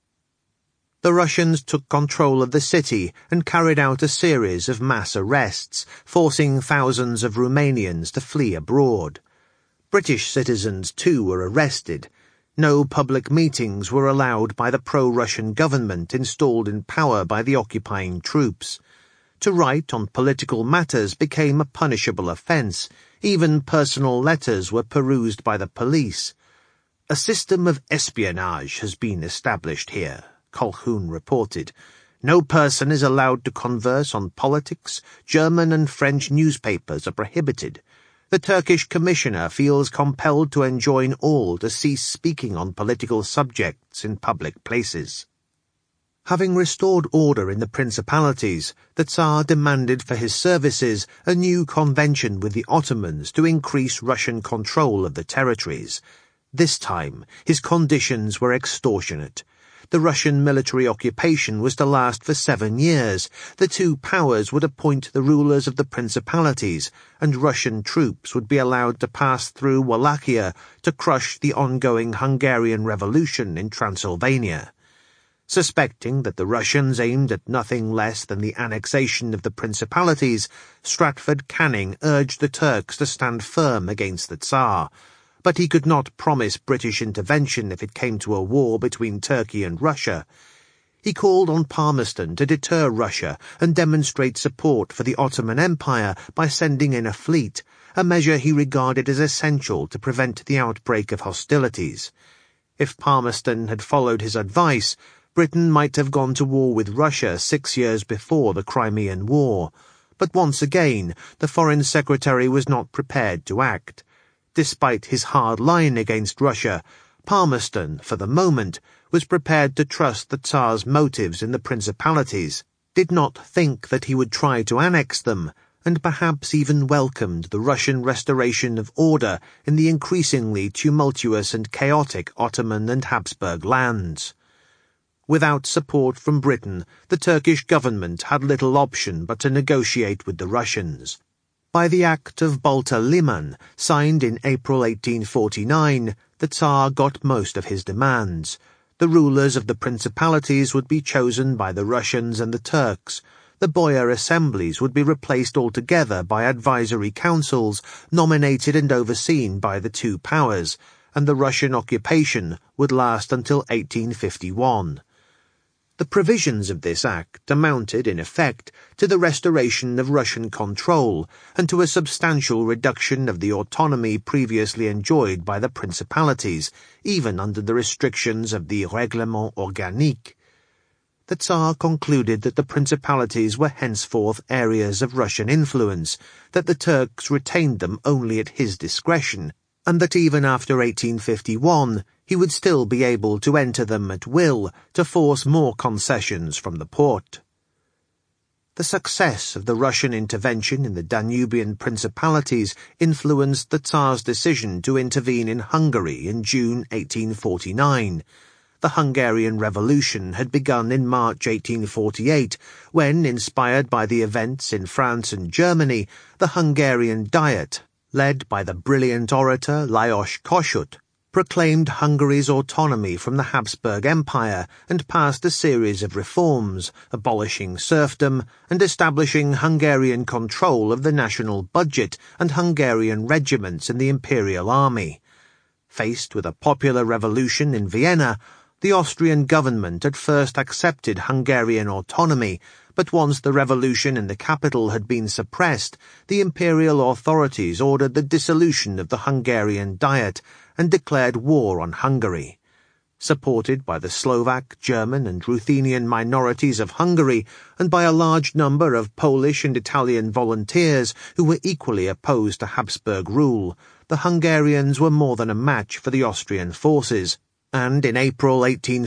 The Russians took control of the city and carried out a series of mass arrests, forcing thousands of Romanians to flee abroad. British citizens, too, were arrested. No public meetings were allowed by the pro-Russian government installed in power by the occupying troops. To write on political matters became a punishable offence. Even personal letters were perused by the police. A system of espionage has been established here, Colquhoun reported. No person is allowed to converse on politics. German and French newspapers are prohibited. The Turkish commissioner feels compelled to enjoin all to cease speaking on political subjects in public places. Having restored order in the principalities, the Tsar demanded for his services a new convention with the Ottomans to increase Russian control of the territories. This time, his conditions were extortionate. The Russian military occupation was to last for 7 years. The two powers would appoint the rulers of the principalities, and Russian troops would be allowed to pass through Wallachia to crush the ongoing Hungarian Revolution in Transylvania. Suspecting that the Russians aimed at nothing less than the annexation of the principalities, Stratford Canning urged the Turks to stand firm against the Tsar. But he could not promise British intervention if it came to a war between Turkey and Russia. He called on Palmerston to deter Russia and demonstrate support for the Ottoman Empire by sending in a fleet, a measure he regarded as essential to prevent the outbreak of hostilities. If Palmerston had followed his advice, Britain might have gone to war with Russia 6 years before the Crimean War. But once again, the Foreign Secretary was not prepared to act. Despite his hard line against Russia, Palmerston, for the moment, was prepared to trust the Tsar's motives in the principalities, did not think that he would try to annex them, and perhaps even welcomed the Russian restoration of order in the increasingly tumultuous and chaotic Ottoman and Habsburg lands. Without support from Britain, the Turkish government had little option but to negotiate with the Russians. By the Act of Balta-Liman, signed in April 1849, the Tsar got most of his demands. The rulers of the principalities would be chosen by the Russians and the Turks. The boyar assemblies would be replaced altogether by advisory councils, nominated and overseen by the two powers, and the Russian occupation would last until 1851. The provisions of this act amounted, in effect, to the restoration of Russian control and to a substantial reduction of the autonomy previously enjoyed by the principalities, even under the restrictions of the Règlement Organique. The Tsar concluded that the principalities were henceforth areas of Russian influence, that the Turks retained them only at his discretion, and that even after 1851 he would still be able to enter them at will to force more concessions from the Porte. The success of the Russian intervention in the Danubian principalities influenced the Tsar's decision to intervene in Hungary in June 1849. The Hungarian Revolution had begun in March 1848, when, inspired by the events in France and Germany, the Hungarian Diet, led by the brilliant orator Lajos Kossuth, proclaimed Hungary's autonomy from the Habsburg Empire and passed a series of reforms, abolishing serfdom and establishing Hungarian control of the national budget and Hungarian regiments in the imperial army. Faced with a popular revolution in Vienna, the Austrian government at first accepted Hungarian autonomy, but once the revolution in the capital had been suppressed, the imperial authorities ordered the dissolution of the Hungarian Diet and declared war on Hungary. Supported by the Slovak, German and Ruthenian minorities of Hungary and by a large number of Polish and Italian volunteers who were equally opposed to Habsburg rule, the Hungarians were more than a match for the Austrian forces, and in April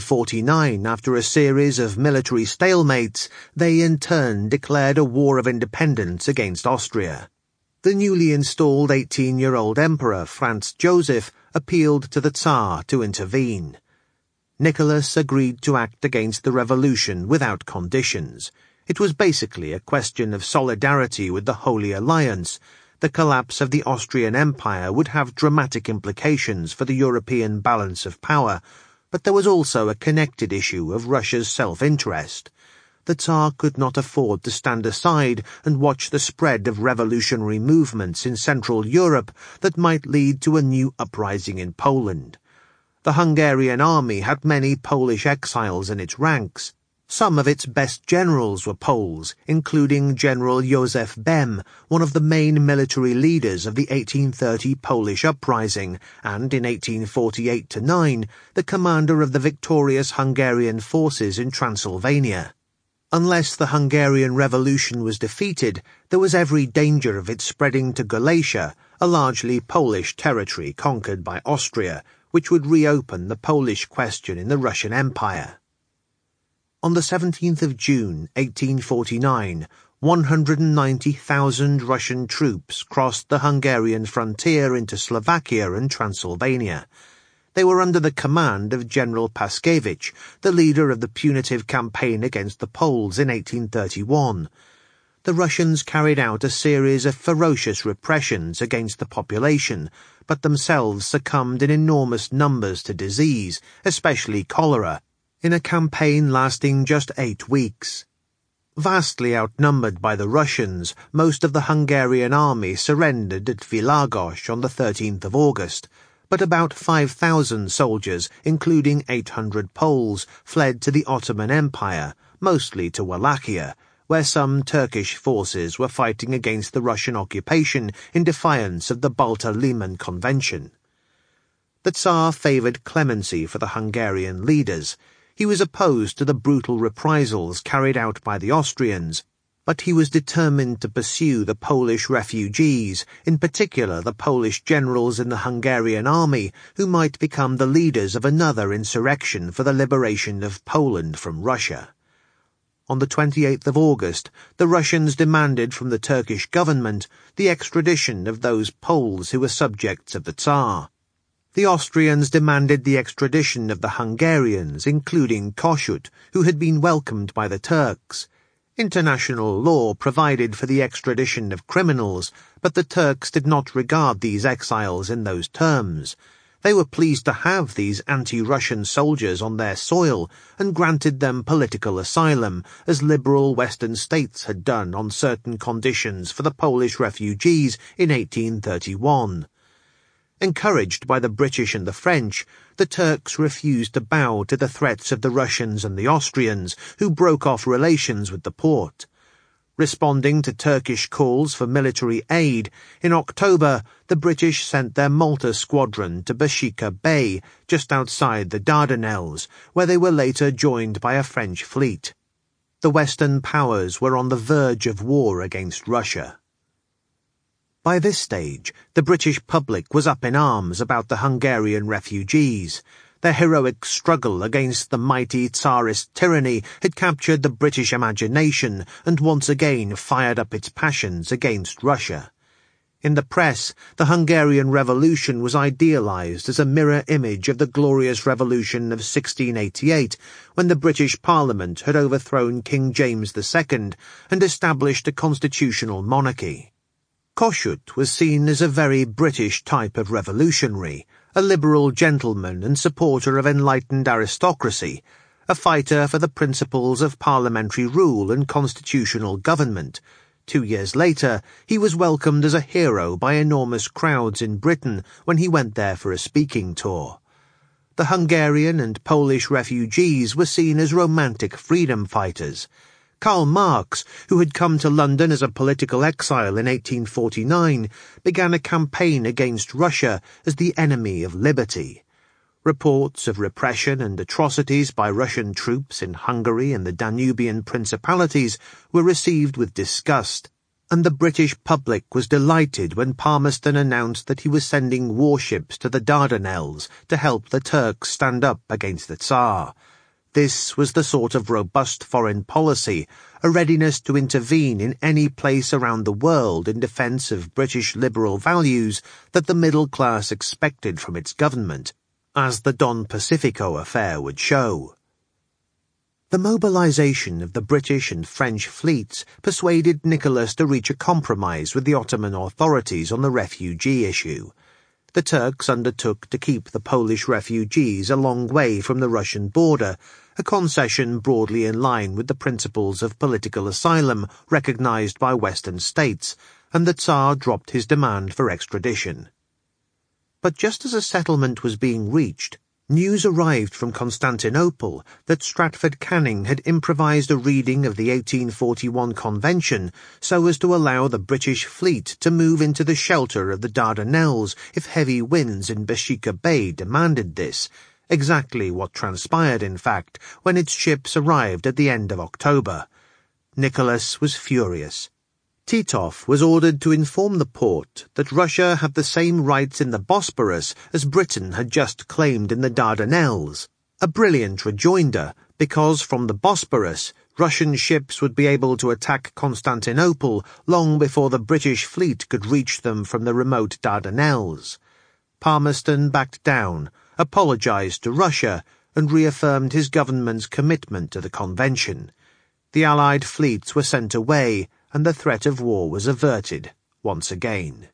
1849, after a series of military stalemates, they in turn declared a war of independence against Austria. The newly installed 18-year-old Emperor Franz Joseph appealed to the Tsar to intervene. Nicholas agreed to act against the revolution without conditions. It was basically a question of solidarity with the Holy Alliance. The collapse of the Austrian Empire would have dramatic implications for the European balance of power, but there was also a connected issue of Russia's self-interest. The Tsar could not afford to stand aside and watch the spread of revolutionary movements in Central Europe that might lead to a new uprising in Poland. The Hungarian army had many Polish exiles in its ranks. Some of its best generals were Poles, including General Józef Bem, one of the main military leaders of the 1830 Polish uprising, and in 1848-9, the commander of the victorious Hungarian forces in Transylvania. Unless the Hungarian Revolution was defeated, there was every danger of it spreading to Galicia, a largely Polish territory conquered by Austria, which would reopen the Polish question in the Russian Empire. On the 17th of June, 1849, 190,000 Russian troops crossed the Hungarian frontier into Slovakia and Transylvania. They were under the command of General Paskevich, the leader of the punitive campaign against the Poles in 1831. The Russians carried out a series of ferocious repressions against the population, but themselves succumbed in enormous numbers to disease, especially cholera, in a campaign lasting just 8 weeks. Vastly outnumbered by the Russians, most of the Hungarian army surrendered at Vilagos on the 13th of August, but about 5,000 soldiers, including 800 Poles, fled to the Ottoman Empire, mostly to Wallachia, where some Turkish forces were fighting against the Russian occupation in defiance of the Balta-Liman Convention. The Tsar favoured clemency for the Hungarian leaders. He was opposed to the brutal reprisals carried out by the Austrians, but he was determined to pursue the Polish refugees, in particular the Polish generals in the Hungarian army, who might become the leaders of another insurrection for the liberation of Poland from Russia. On the 28th of August, the Russians demanded from the Turkish government the extradition of those Poles who were subjects of the Tsar. The Austrians demanded the extradition of the Hungarians, including Kossuth, who had been welcomed by the Turks. International law provided for the extradition of criminals, but the Turks did not regard these exiles in those terms. They were pleased to have these anti-Russian soldiers on their soil and granted them political asylum, as liberal Western states had done on certain conditions for the Polish refugees in 1831. Encouraged by the British and the French, the Turks refused to bow to the threats of the Russians and the Austrians, who broke off relations with the Porte. Responding to Turkish calls for military aid, in October the British sent their Malta squadron to Bashika Bay, just outside the Dardanelles, where they were later joined by a French fleet. The Western powers were on the verge of war against Russia. By this stage, the British public was up in arms about the Hungarian refugees. Their heroic struggle against the mighty Tsarist tyranny had captured the British imagination and once again fired up its passions against Russia. In the press, the Hungarian Revolution was idealized as a mirror image of the glorious revolution of 1688, when the British Parliament had overthrown King James II and established a constitutional monarchy. Kossuth was seen as a very British type of revolutionary, a liberal gentleman and supporter of enlightened aristocracy, a fighter for the principles of parliamentary rule and constitutional government. 2 years later, he was welcomed as a hero by enormous crowds in Britain when he went there for a speaking tour. The Hungarian and Polish refugees were seen as romantic freedom fighters. Karl Marx, who had come to London as a political exile in 1849, began a campaign against Russia as the enemy of liberty. Reports of repression and atrocities by Russian troops in Hungary and the Danubian principalities were received with disgust, and the British public was delighted when Palmerston announced that he was sending warships to the Dardanelles to help the Turks stand up against the Tsar. This was the sort of robust foreign policy, a readiness to intervene in any place around the world in defence of British liberal values, that the middle class expected from its government, as the Don Pacifico affair would show. The mobilization of the British and French fleets persuaded Nicholas to reach a compromise with the Ottoman authorities on the refugee issue. The Turks undertook to keep the Polish refugees a long way from the Russian border, a concession broadly in line with the principles of political asylum recognized by Western states, and the Tsar dropped his demand for extradition. But just as a settlement was being reached, news arrived from Constantinople that Stratford Canning had improvised a reading of the 1841 Convention so as to allow the British fleet to move into the shelter of the Dardanelles if heavy winds in Bashika Bay demanded this, exactly what transpired, in fact, when its ships arrived at the end of October. Nicholas was furious. Titov was ordered to inform the Porte that Russia had the same rights in the Bosporus as Britain had just claimed in the Dardanelles, a brilliant rejoinder, because from the Bosporus, Russian ships would be able to attack Constantinople long before the British fleet could reach them from the remote Dardanelles. Palmerston backed down, apologized to Russia, and reaffirmed his government's commitment to the convention. The Allied fleets were sent away, and the threat of war was averted once again.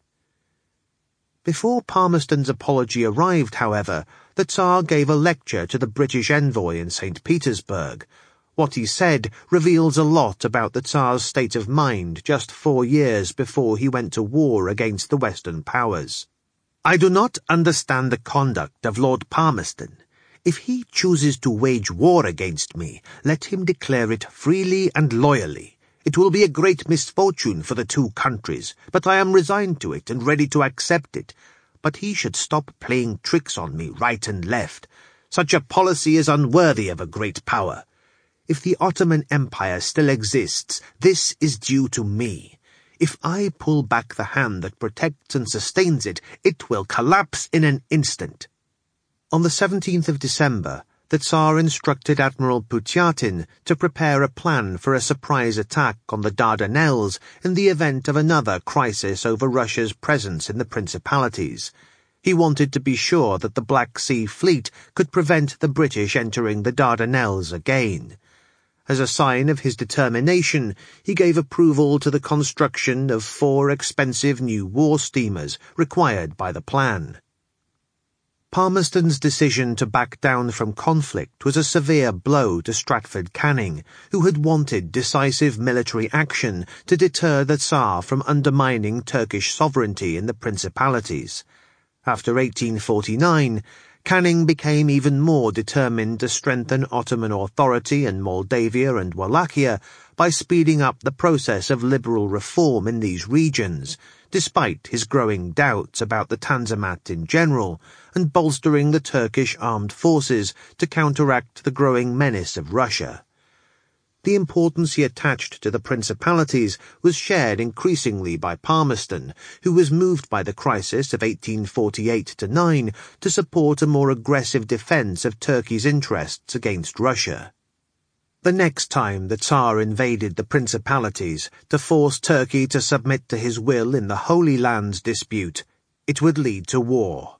Before Palmerston's apology arrived, however, the Tsar gave a lecture to the British envoy in St. Petersburg. What he said reveals a lot about the Tsar's state of mind just 4 years before he went to war against the Western powers. "I do not understand the conduct of Lord Palmerston. If he chooses to wage war against me, let him declare it freely and loyally. It will be a great misfortune for the two countries, but I am resigned to it and ready to accept it. But he should stop playing tricks on me right and left. Such a policy is unworthy of a great power. If the Ottoman Empire still exists, this is due to me. If I pull back the hand that protects and sustains it, it will collapse in an instant." On the 17th of December, the Tsar instructed Admiral Putyatyn to prepare a plan for a surprise attack on the Dardanelles in the event of another crisis over Russia's presence in the Principalities. He wanted to be sure that the Black Sea Fleet could prevent the British entering the Dardanelles again. As a sign of his determination, he gave approval to the construction of 4 expensive new war steamers required by the plan. Palmerston's decision to back down from conflict was a severe blow to Stratford Canning, who had wanted decisive military action to deter the Tsar from undermining Turkish sovereignty in the Principalities. After 1849, Canning became even more determined to strengthen Ottoman authority in Moldavia and Wallachia by speeding up the process of liberal reform in these regions, despite his growing doubts about the Tanzimat in general, and bolstering the Turkish armed forces to counteract the growing menace of Russia. The importance he attached to the principalities was shared increasingly by Palmerston, who was moved by the crisis of 1848-9 to support a more aggressive defence of Turkey's interests against Russia. The next time the Tsar invaded the principalities to force Turkey to submit to his will in the Holy Land dispute, it would lead to war.